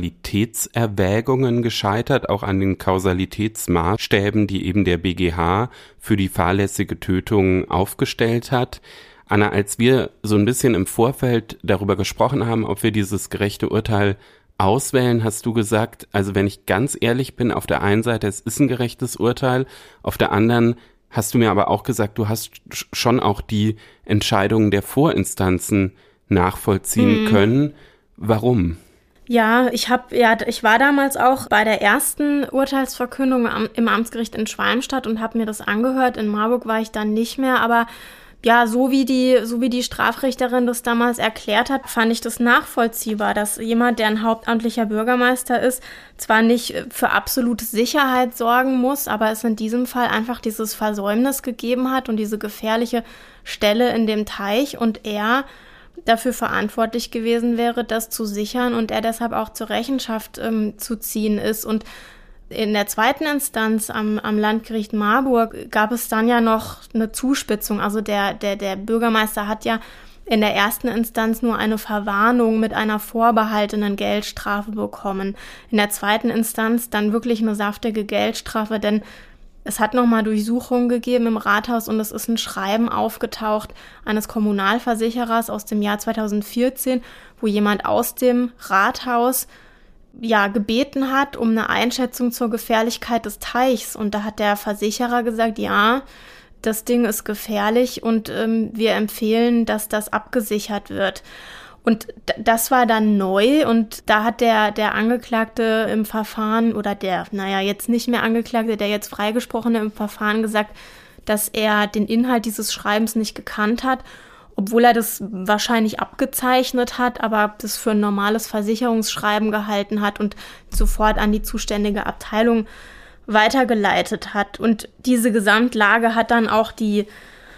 Kausalitätserwägungen gescheitert, auch an den Kausalitätsmaßstäben, die eben der B G H für die fahrlässige Tötung aufgestellt hat. Anna, als wir so ein bisschen im Vorfeld darüber gesprochen haben, ob wir dieses gerechte Urteil auswählen, hast du gesagt, also wenn ich ganz ehrlich bin, auf der einen Seite, es ist ein gerechtes Urteil, auf der anderen hast du mir aber auch gesagt, du hast schon auch die Entscheidungen der Vorinstanzen nachvollziehen hm. können. Warum? Ja, ich habe ja, ich war damals auch bei der ersten Urteilsverkündung am, im Amtsgericht in Schwalmstadt und habe mir das angehört. In Marburg war ich dann nicht mehr, aber ja, so wie die, so wie die Strafrichterin das damals erklärt hat, fand ich das nachvollziehbar, dass jemand, der ein hauptamtlicher Bürgermeister ist, zwar nicht für absolute Sicherheit sorgen muss, aber es in diesem Fall einfach dieses Versäumnis gegeben hat und diese gefährliche Stelle in dem Teich und er dafür verantwortlich gewesen wäre, das zu sichern und er deshalb auch zur Rechenschaft ähm, zu ziehen ist. Und in der zweiten Instanz am, am Landgericht Marburg gab es dann ja noch eine Zuspitzung. Also der, der, der Bürgermeister hat ja in der ersten Instanz nur eine Verwarnung mit einer vorbehaltenen Geldstrafe bekommen. In der zweiten Instanz dann wirklich eine saftige Geldstrafe, denn es hat nochmal Durchsuchungen gegeben im Rathaus und es ist ein Schreiben aufgetaucht eines Kommunalversicherers aus dem Jahr zweitausendvierzehn, wo jemand aus dem Rathaus ja gebeten hat um eine Einschätzung zur Gefährlichkeit des Teichs. Und da hat der Versicherer gesagt, ja, das Ding ist gefährlich und ähm, wir empfehlen, dass das abgesichert wird. Und das war dann neu und da hat der, der Angeklagte im Verfahren oder der, naja, jetzt nicht mehr Angeklagte, der jetzt Freigesprochene im Verfahren gesagt, dass er den Inhalt dieses Schreibens nicht gekannt hat, obwohl er das wahrscheinlich abgezeichnet hat, aber das für ein normales Versicherungsschreiben gehalten hat und sofort an die zuständige Abteilung weitergeleitet hat. Und diese Gesamtlage hat dann auch die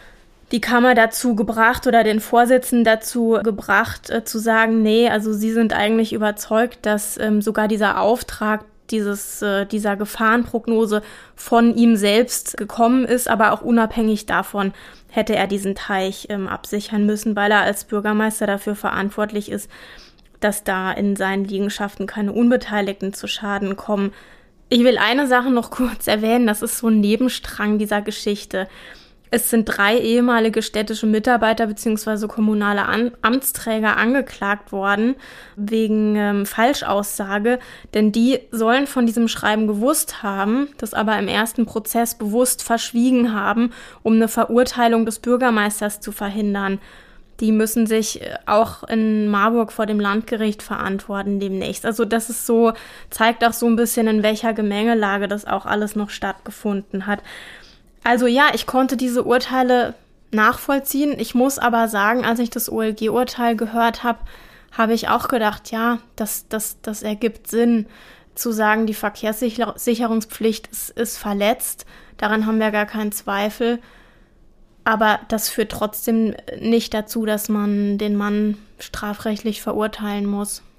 die Kammer dazu gebracht oder den Vorsitzenden dazu gebracht, äh, zu sagen, nee, also sie sind eigentlich überzeugt, dass ähm, sogar dieser Auftrag dieses äh, dieser Gefahrenprognose von ihm selbst gekommen ist, aber auch unabhängig davon hätte er diesen Teich ähm, absichern müssen, weil er als Bürgermeister dafür verantwortlich ist, dass da in seinen Liegenschaften keine Unbeteiligten zu Schaden kommen. Ich will eine Sache noch kurz erwähnen, das ist so ein Nebenstrang dieser Geschichte. Es sind drei ehemalige städtische Mitarbeiter bzw. kommunale An- Amtsträger angeklagt worden wegen ähm, Falschaussage, denn die sollen von diesem Schreiben gewusst haben, das aber im ersten Prozess bewusst verschwiegen haben, um eine Verurteilung des Bürgermeisters zu verhindern. Die müssen sich auch in Marburg vor dem Landgericht verantworten demnächst. Also das ist so, zeigt auch so ein bisschen, in welcher Gemengelage das auch alles noch stattgefunden hat. Also ja, ich konnte diese Urteile nachvollziehen. Ich muss aber sagen, als ich das O L G-Urteil gehört habe, habe ich auch gedacht, ja, das, das, das ergibt Sinn, zu sagen, die Verkehrssicherungspflicht ist, ist verletzt. Daran haben wir gar keinen Zweifel. Aber das führt trotzdem nicht dazu, dass man den Mann strafrechtlich verurteilen muss.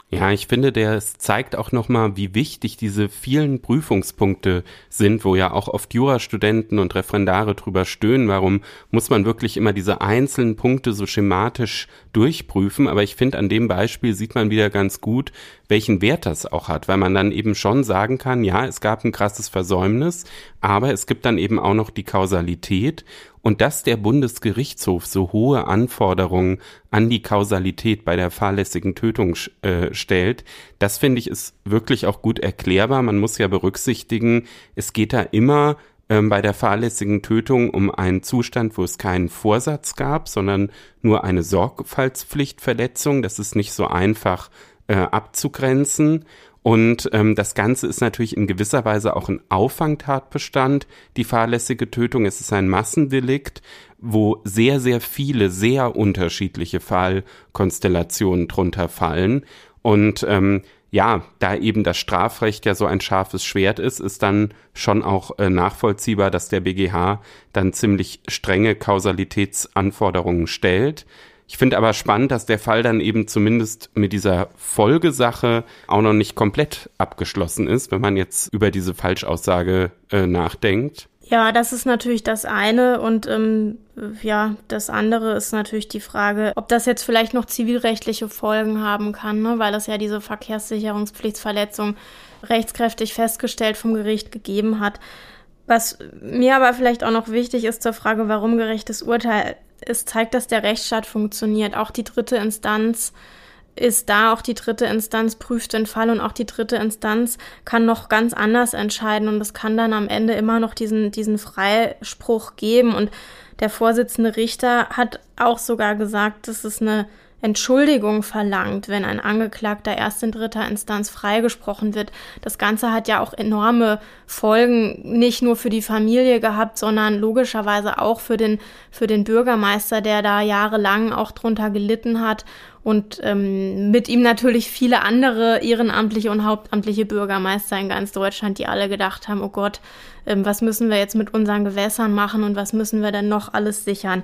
Ja, ich finde, das zeigt auch nochmal, wie wichtig diese vielen Prüfungspunkte sind, wo ja auch oft Jurastudenten und Referendare drüber stöhnen. Warum muss man wirklich immer diese einzelnen Punkte so schematisch durchprüfen? Aber ich finde, an dem Beispiel sieht man wieder ganz gut, welchen Wert das auch hat, weil man dann eben schon sagen kann, ja, es gab ein krasses Versäumnis, aber es gibt dann eben auch noch die Kausalität. Und dass der Bundesgerichtshof so hohe Anforderungen an die Kausalität bei der fahrlässigen Tötung äh, stellt, das finde ich ist wirklich auch gut erklärbar. Man muss ja berücksichtigen, es geht da immer ähm, bei der fahrlässigen Tötung um einen Zustand, wo es keinen Vorsatz gab, sondern nur eine Sorgfaltspflichtverletzung. Das ist nicht so einfach äh, abzugrenzen. Und ähm, das Ganze ist natürlich in gewisser Weise auch ein Auffangtatbestand, die fahrlässige Tötung. Es ist ein Massendelikt, wo sehr, sehr viele, sehr unterschiedliche Fallkonstellationen drunter fallen. Und ähm, ja, da eben das Strafrecht ja so ein scharfes Schwert ist, ist dann schon auch äh, nachvollziehbar, dass der B G H dann ziemlich strenge Kausalitätsanforderungen stellt. Ich finde aber spannend, dass der Fall dann eben zumindest mit dieser Folgesache auch noch nicht komplett abgeschlossen ist, wenn man jetzt über diese Falschaussage äh, nachdenkt. Ja, das ist natürlich das eine und ähm, ja, das andere ist natürlich die Frage, ob das jetzt vielleicht noch zivilrechtliche Folgen haben kann, ne? Weil es ja diese Verkehrssicherungspflichtverletzung rechtskräftig festgestellt vom Gericht gegeben hat. Was mir aber vielleicht auch noch wichtig ist zur Frage, warum gerechtes Urteil, es zeigt, dass der Rechtsstaat funktioniert. Auch die dritte Instanz ist da, auch die dritte Instanz prüft den Fall und auch die dritte Instanz kann noch ganz anders entscheiden und es kann dann am Ende immer noch diesen, diesen Freispruch geben. Und der Vorsitzende Richter hat auch sogar gesagt, dass es eine Entschuldigung verlangt, wenn ein Angeklagter erst in dritter Instanz freigesprochen wird. Das Ganze hat ja auch enorme Folgen, nicht nur für die Familie gehabt, sondern logischerweise auch für den, für den Bürgermeister, der da jahrelang auch drunter gelitten hat und ähm, mit ihm natürlich viele andere ehrenamtliche und hauptamtliche Bürgermeister in ganz Deutschland, die alle gedacht haben, oh Gott, ähm, was müssen wir jetzt mit unseren Gewässern machen und was müssen wir denn noch alles sichern?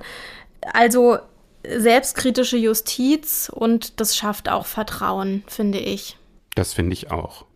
Also selbstkritische Justiz und das schafft auch Vertrauen, finde ich. Das finde ich auch.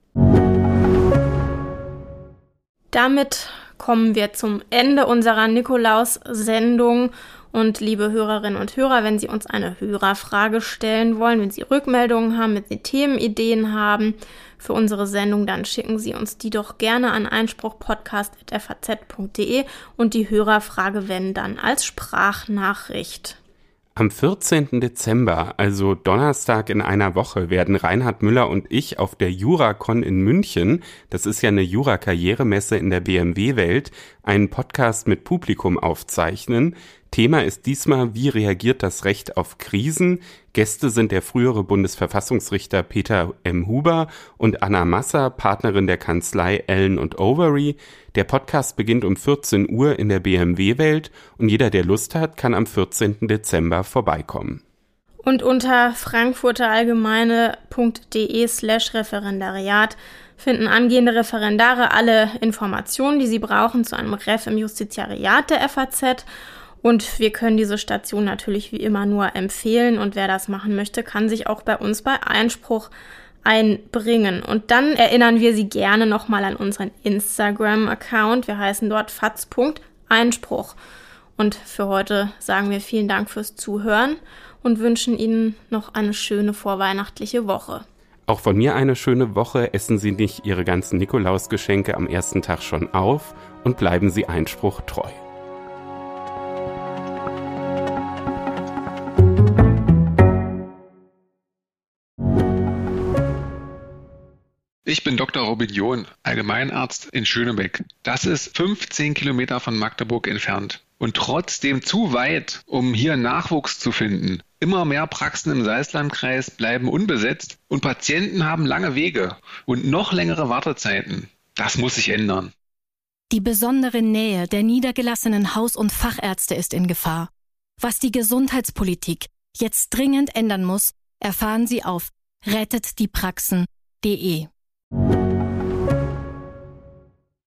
Damit kommen wir zum Ende unserer Nikolaus-Sendung. Und liebe Hörerinnen und Hörer, wenn Sie uns eine Hörerfrage stellen wollen, wenn Sie Rückmeldungen haben, wenn Sie Themenideen haben für unsere Sendung, dann schicken Sie uns die doch gerne an einspruchpodcast at f a z punkt d e und die Hörerfrage wenn dann als Sprachnachricht. Am vierzehnten Dezember, also Donnerstag in einer Woche, werden Reinhard Müller und ich auf der JuraCon in München, das ist ja eine Jura-Karrieremesse in der B M W-Welt, einen Podcast mit Publikum aufzeichnen. Thema ist diesmal, wie reagiert das Recht auf Krisen? Gäste sind der frühere Bundesverfassungsrichter Peter M. Huber und Anna Masser, Partnerin der Kanzlei Allen und Overy. Der Podcast beginnt um vierzehn Uhr in der B M W-Welt und jeder, der Lust hat, kann am vierzehnten Dezember vorbeikommen. Und unter frankfurterallgemeine punkt d e slash Referendariat finden angehende Referendare alle Informationen, die sie brauchen zu einem Ref im Justiziariat der F A Z. Und wir können diese Station natürlich wie immer nur empfehlen und wer das machen möchte, kann sich auch bei uns bei Einspruch einbringen. Und dann erinnern wir Sie gerne nochmal an unseren Instagram-Account. Wir heißen dort faz punkt einspruch. Und für heute sagen wir vielen Dank fürs Zuhören und wünschen Ihnen noch eine schöne vorweihnachtliche Woche. Auch von mir eine schöne Woche. Essen Sie nicht Ihre ganzen Nikolausgeschenke am ersten Tag schon auf und bleiben Sie Einspruch treu. Ich bin Doktor Robin John, Allgemeinarzt in Schönebeck. Das ist fünfzehn Kilometer von Magdeburg entfernt und trotzdem zu weit, um hier Nachwuchs zu finden. Immer mehr Praxen im Salzlandkreis bleiben unbesetzt und Patienten haben lange Wege und noch längere Wartezeiten. Das muss sich ändern. Die besondere Nähe der niedergelassenen Haus- und Fachärzte ist in Gefahr. Was die Gesundheitspolitik jetzt dringend ändern muss, erfahren Sie auf rettet die praxen punkt d e.